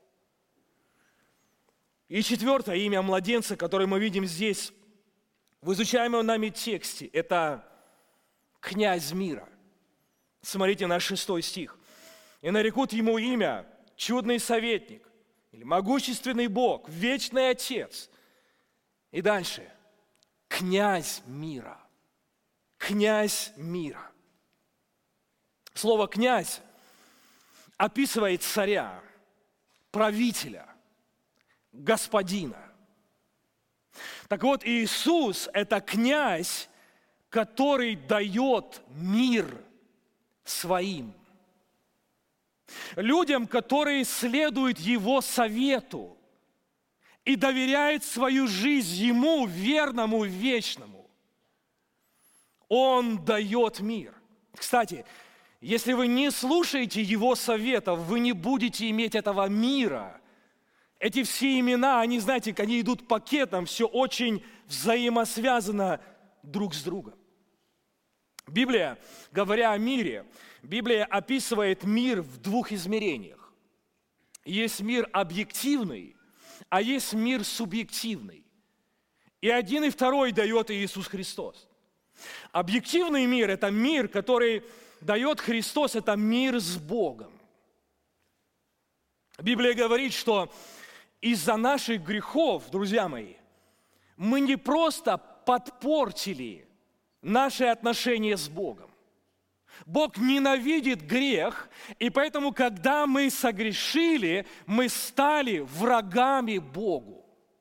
[SPEAKER 1] И четвертое имя младенца, которое мы видим здесь, в изучаемом нами тексте, это князь мира. Смотрите на шестой стих. «И нарекут Ему имя чудный советник, или могущественный Бог, вечный Отец». И дальше. Князь мира. Князь мира. Слово «князь» описывает царя, правителя, господина. Так вот, Иисус – это князь, который дает мир своим. Людям, которые следуют Его совету и доверяют свою жизнь Ему, верному, вечному. Он дает мир. Кстати, если вы не слушаете Его советов, вы не будете иметь этого мира. Эти все имена, они, знаете, они идут пакетом, все очень взаимосвязано друг с другом. Библия, говоря о мире, Библия описывает мир в двух измерениях. Есть мир объективный, а есть мир субъективный. И один и второй дает Иисус Христос. Объективный мир – это мир, который дает Христос, это мир с Богом. Библия говорит, что из-за наших грехов, друзья мои, мы не просто подпортили наши отношения с Богом. Бог ненавидит грех, и поэтому, когда мы согрешили, мы стали врагами Богу.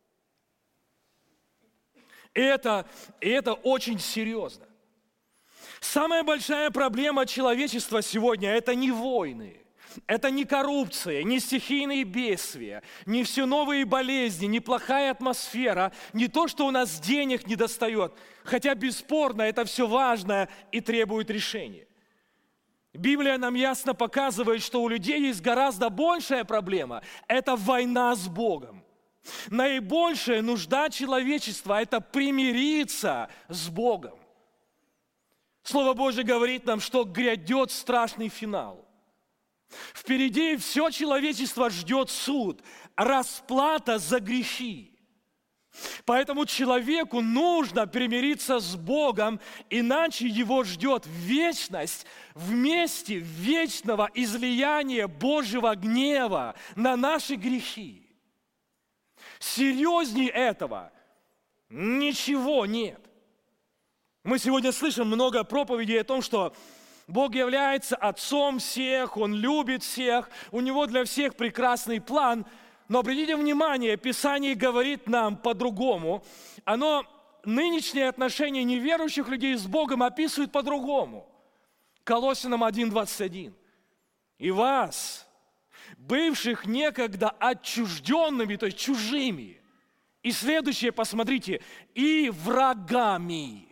[SPEAKER 1] И это, и это очень серьезно. Самая большая проблема человечества сегодня – это не войны, это не коррупция, не стихийные бедствия, не все новые болезни, не плохая атмосфера, не то, что у нас денег не достает, хотя бесспорно это все важно и требует решения. Библия нам ясно показывает, что у людей есть гораздо большая проблема. Это война с Богом. Наибольшая нужда человечества – это примириться с Богом. Слово Божье говорит нам, что грядет страшный финал. Впереди все человечество ждет суд, расплата за грехи. Поэтому человеку нужно примириться с Богом, иначе его ждет вечность в месте вечного излияния Божьего гнева на наши грехи. Серьезнее этого ничего нет. Мы сегодня слышим много проповедей о том, что Бог является Отцом всех, Он любит всех, у Него для всех прекрасный план. Но обратите внимание, Писание говорит нам по-другому. Оно нынешние отношения неверующих людей с Богом описывает по-другому. Колоссянам один двадцать один. «И вас, бывших некогда отчужденными, то есть чужими». И следующее, посмотрите, «и врагами».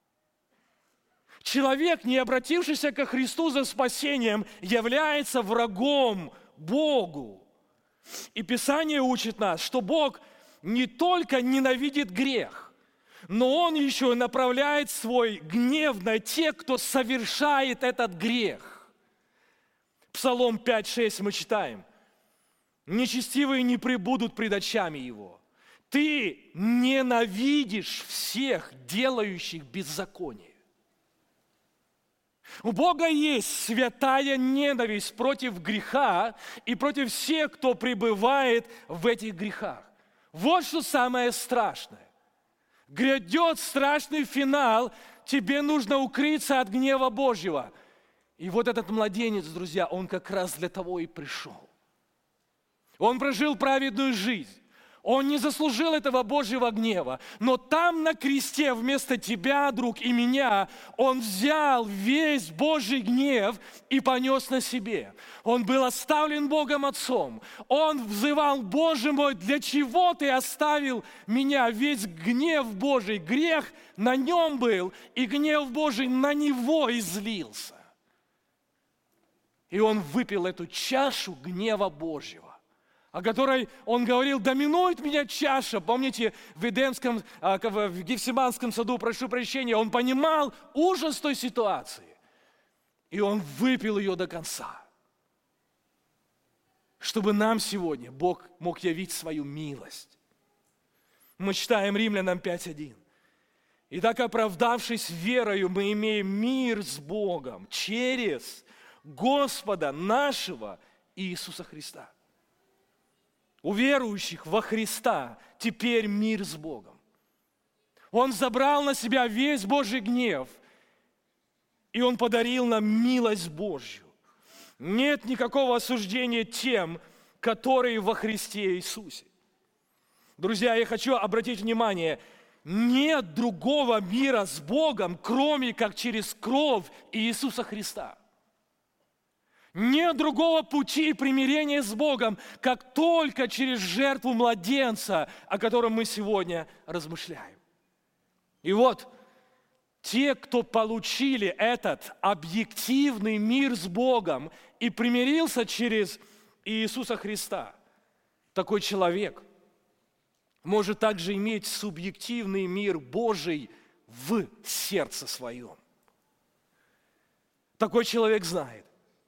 [SPEAKER 1] Человек, не обратившийся ко Христу за спасением, является врагом Богу. И Писание учит нас, что Бог не только ненавидит грех, но Он еще направляет свой гнев на тех, кто совершает этот грех. Псалом пять шесть мы читаем. «Нечестивые не пребудут пред очами Его. Ты ненавидишь всех, делающих беззаконие». У Бога есть святая ненависть против греха и против всех, кто пребывает в этих грехах. Вот что самое страшное. Грядет страшный финал, тебе нужно укрыться от гнева Божьего. И вот этот младенец, друзья, он как раз для того и пришел. Он прожил праведную жизнь. Он не заслужил этого Божьего гнева. Но там на кресте вместо тебя, друг, и меня, Он взял весь Божий гнев и понес на себе. Он был оставлен Богом Отцом. Он взывал: «Боже мой, для чего Ты оставил меня?» Весь гнев Божий, грех на Нем был, и гнев Божий на Него излился. И Он выпил эту чашу гнева Божьего, о которой Он говорил: «Доминует меня чаша». Помните, в Эдемском, в Гефсиманском саду, прошу прощения, Он понимал ужас той ситуации. И Он выпил ее до конца. Чтобы нам сегодня Бог мог явить свою милость. Мы читаем Римлянам пять один. «Итак, оправдавшись верою, мы имеем мир с Богом через Господа нашего Иисуса Христа». У верующих во Христа теперь мир с Богом. Он забрал на себя весь Божий гнев, и Он подарил нам милость Божью. Нет никакого осуждения тем, которые во Христе Иисусе. Друзья, я хочу обратить внимание, нет другого мира с Богом, кроме как через кровь Иисуса Христа. Нет другого пути примирения с Богом, как только через жертву младенца, о котором мы сегодня размышляем. И вот те, кто получили этот объективный мир с Богом и примирился через Иисуса Христа, такой человек может также иметь субъективный мир Божий в сердце своем. Такой человек знает,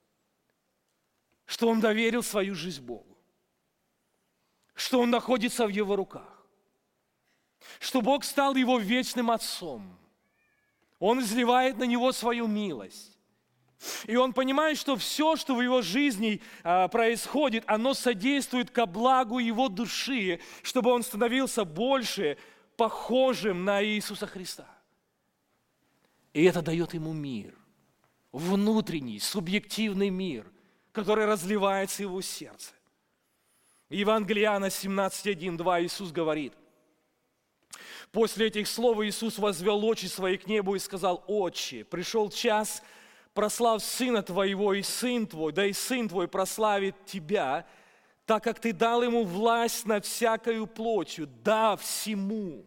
[SPEAKER 1] что он доверил свою жизнь Богу, что он находится в Его руках, что Бог стал его вечным Отцом. Он изливает на него свою милость. И он понимает, что все, что в его жизни а, происходит, оно содействует ко благу его души, чтобы он становился больше похожим на Иисуса Христа. И это дает ему мир, внутренний, субъективный мир, который разливается в его сердце. Евангелие Иоанна семнадцать один два Иисус говорит: «После этих слов Иисус возвел очи свои к небу и сказал: Отче, пришел час, прославь Сына Твоего, и Сын Твой, да и Сын Твой прославит Тебя, так как Ты дал Ему власть над всякою плотью, дав всему,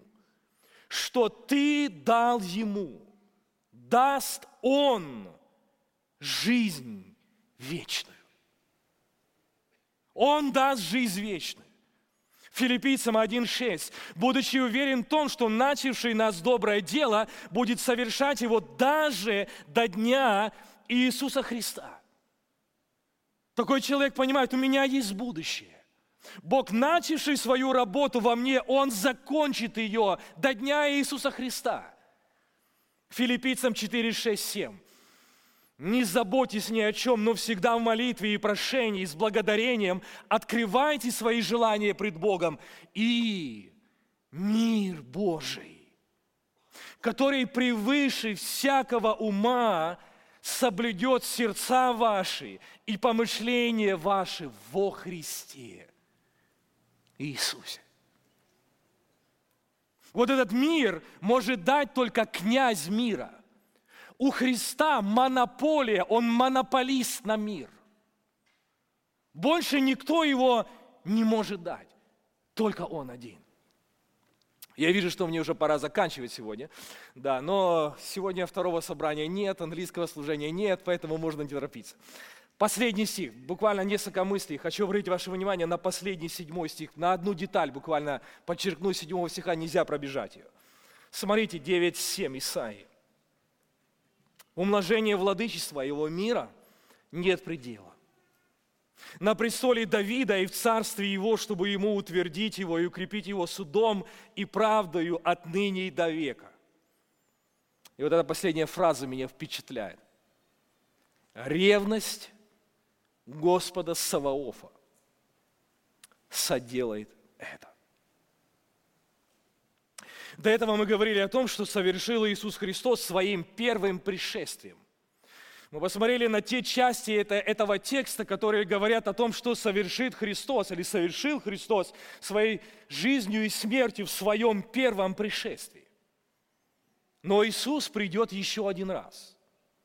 [SPEAKER 1] что Ты дал Ему, даст Он жизнь вечную. Он даст жизнь вечную. Филиппийцам один шесть. Будучи уверен в том, что начавший нас доброе дело будет совершать его даже до дня Иисуса Христа. Такой человек понимает, у меня есть будущее. Бог, начавший свою работу во мне, Он закончит ее до дня Иисуса Христа. Филиппийцам четыре шесть семь. Не заботьтесь ни о чем, но всегда в молитве и прошении, с благодарением открывайте свои желания пред Богом. И мир Божий, который превыше всякого ума соблюдет сердца ваши и помышления ваши во Христе Иисусе. Вот этот мир может дать только князь мира. У Христа монополия, Он монополист на мир. Больше никто его не может дать, только Он один. Я вижу, что мне уже пора заканчивать сегодня, да, но сегодня второго собрания нет, английского служения нет, поэтому можно не торопиться. Последний стих, буквально несколько мыслей. Хочу обратить ваше внимание на последний седьмой стих, на одну деталь буквально подчеркну седьмого стиха, нельзя пробежать ее. Смотрите, девять семь Исаии. Умножение владычества его мира нет предела. На престоле Давида и в царстве его, чтобы ему утвердить его и укрепить его судом и правдою отныне и до века. И вот эта последняя фраза меня впечатляет. Ревность Господа Саваофа соделает это. До этого мы говорили о том, что совершил Иисус Христос своим первым пришествием. Мы посмотрели на те части это, этого текста, которые говорят о том, что совершит Христос или совершил Христос своей жизнью и смертью в своем первом пришествии. Но Иисус придет еще один раз.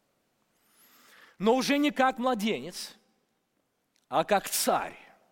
[SPEAKER 1] Но уже не как младенец, а как царь.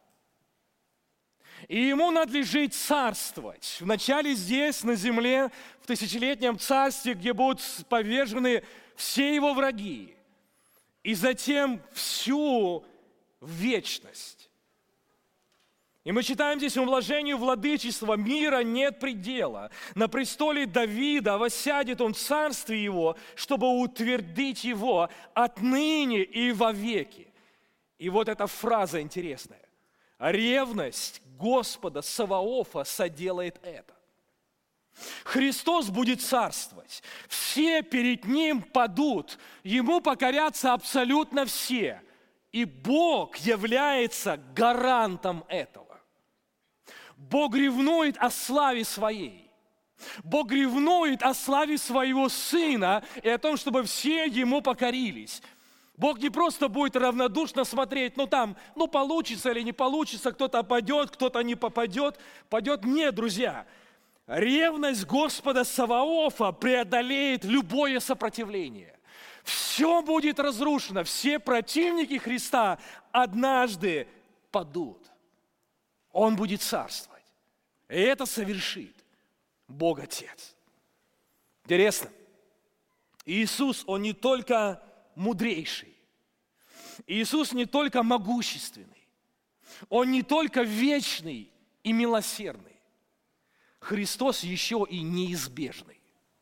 [SPEAKER 1] И ему надлежит царствовать. Вначале здесь, на земле, в тысячелетнем царстве, где будут повержены все его враги. И затем всю вечность. И мы читаем здесь: умножению владычества мира нет предела. На престоле Давида воссядет он в царстве его, чтобы утвердить его отныне и вовеки. И вот эта фраза интересная. Ревность Господа Саваофа соделает это. Христос будет царствовать. Все перед Ним падут. Ему покорятся абсолютно все. И Бог является гарантом этого. Бог ревнует о славе Своей. Бог ревнует о славе Своего Сына и о том, чтобы все Ему покорились. Бог не просто будет равнодушно смотреть, ну там, ну получится или не получится, кто-то пойдет, кто-то не попадет, пойдет. Нет, друзья, ревность Господа Саваофа преодолеет любое сопротивление. Все будет разрушено, все противники Христа однажды падут. Он будет царствовать. И это совершит Бог Отец. Интересно, Иисус, Он не только мудрейший. Иисус не только могущественный. Он не только вечный и милосердный. Христос еще и неизбежный.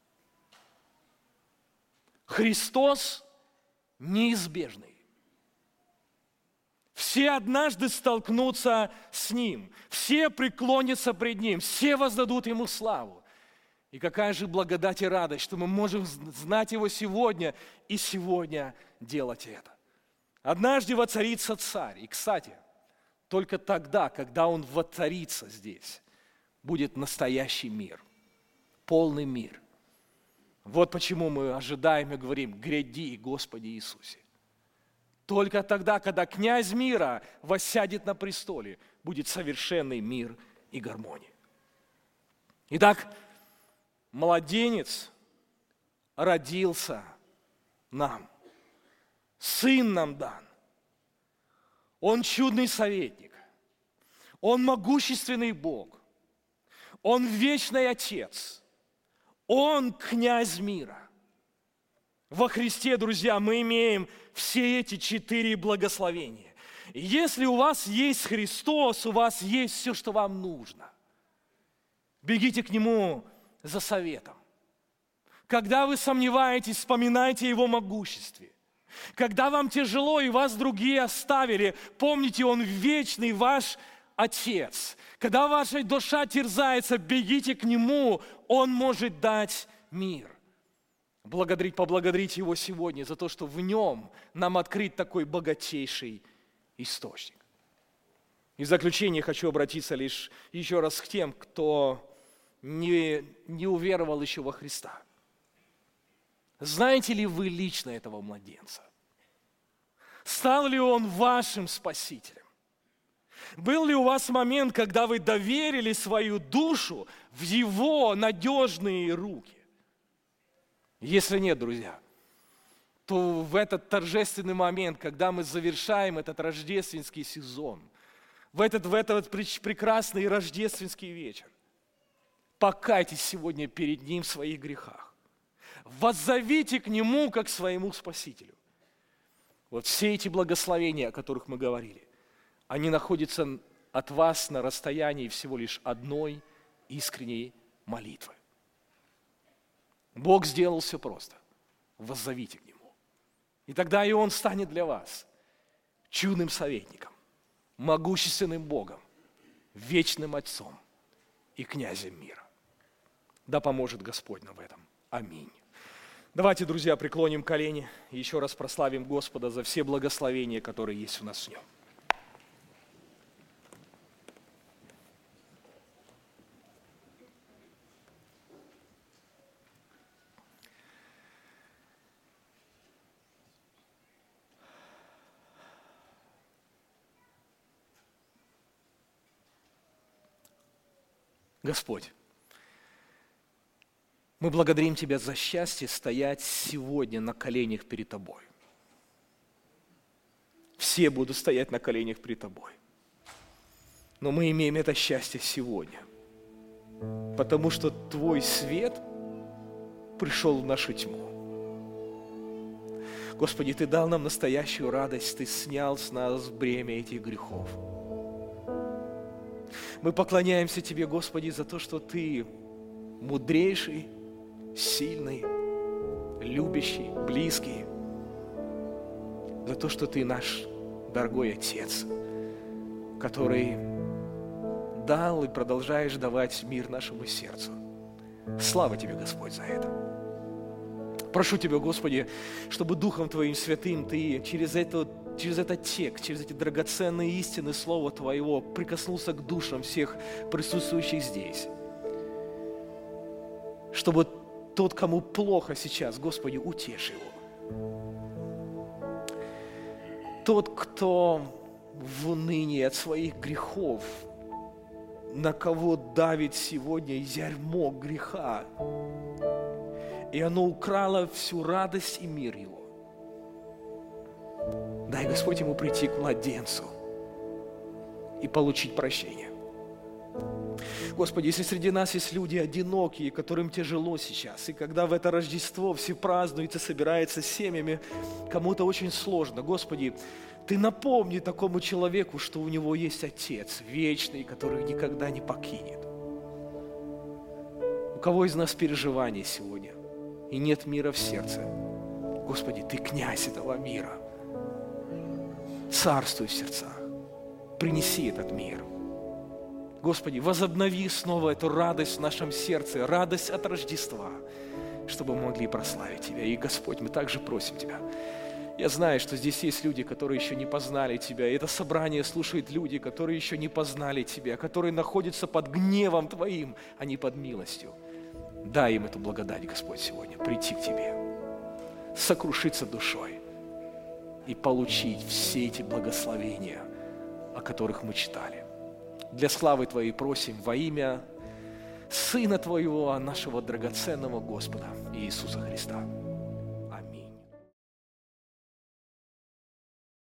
[SPEAKER 1] Христос неизбежный. Все однажды столкнутся с Ним. Все преклонятся пред Ним. Все воздадут Ему славу. И какая же благодать и радость, что мы можем знать Его сегодня и сегодня делать это. Однажды воцарится Царь. И, кстати, только тогда, когда Он воцарится здесь, будет настоящий мир, полный мир. Вот почему мы ожидаем и говорим: гряди, Господи Иисусе. Только тогда, когда князь мира воссядет на престоле, будет совершенный мир и гармония. Итак, младенец родился нам. Сын нам дан. Он чудный советник. Он могущественный Бог. Он вечный Отец. Он князь мира. Во Христе, друзья, мы имеем все эти четыре благословения. И если у вас есть Христос, у вас есть все, что вам нужно. Бегите к Нему за советом. Когда вы сомневаетесь, вспоминайте Его могуществе. Когда вам тяжело и вас другие оставили, помните, Он вечный ваш Отец. Когда ваша душа терзается, бегите к Нему, Он может дать мир. Благодарить, поблагодарить Его сегодня за то, что в Нем нам открыт такой богатейший источник. И в заключение хочу обратиться лишь еще раз к тем, кто не, не уверовал еще во Христа. Знаете ли вы лично этого младенца? Стал ли он вашим спасителем? Был ли у вас момент, когда вы доверили свою душу в Его надежные руки? Если нет, друзья, то в этот торжественный момент, когда мы завершаем этот рождественский сезон, в этот, в этот прекрасный рождественский вечер, покайтесь сегодня перед Ним в своих грехах. Воззовите к Нему как к своему Спасителю. Вот все эти благословения, о которых мы говорили, они находятся от вас на расстоянии всего лишь одной искренней молитвы. Бог сделал все просто. Воззовите к Нему. И тогда и Он станет для вас чудным советником, могущественным Богом, вечным Отцом и князем мира. Да поможет Господь нам в этом. Аминь. Давайте, друзья, преклоним колени и еще раз прославим Господа за все благословения, которые есть у нас в Нем. Господь, мы благодарим Тебя за счастье стоять сегодня на коленях перед Тобой. Все будут стоять на коленях перед Тобой. Но мы имеем это счастье сегодня, потому что Твой свет пришел в нашу тьму. Господи, Ты дал нам настоящую радость, Ты снял с нас бремя этих грехов. Мы поклоняемся Тебе, Господи, за то, что Ты мудрейший, сильный, любящий, близкий, за то, что Ты наш дорогой Отец, который дал и продолжаешь давать мир нашему сердцу. Слава Тебе, Господь, за это. Прошу Тебя, Господи, чтобы Духом Твоим Святым Ты через это, через этот текст, через эти драгоценные истины Слова Твоего прикоснулся к душам всех присутствующих здесь. Чтобы тот, кому плохо сейчас, Господи, утешь его. Тот, кто в унынии от своих грехов, на кого давит сегодня ярмо греха, и оно украло всю радость и мир его. Дай, Господь, ему прийти к младенцу и получить прощение. Господи, если среди нас есть люди одинокие, которым тяжело сейчас, и когда в это Рождество все празднуют и собираются семьями, кому-то очень сложно, Господи, Ты напомни такому человеку, что у него есть Отец вечный, который никогда не покинет. У кого из нас переживания сегодня и нет мира в сердце? Господи, Ты князь этого мира. Царствуй в сердцах. Принеси этот мир. Господи, возобнови снова эту радость в нашем сердце, радость от Рождества, чтобы мы могли прославить Тебя. И, Господь, мы также просим Тебя. Я знаю, что здесь есть люди, которые еще не познали Тебя. И это собрание слушают люди, которые еще не познали Тебя, которые находятся под гневом Твоим, а не под милостью. Дай им эту благодать, Господь, сегодня прийти к Тебе, сокрушиться душой и получить все эти благословения, о которых мы читали. Для славы Твоей просим во имя Сына Твоего, нашего драгоценного Господа Иисуса Христа.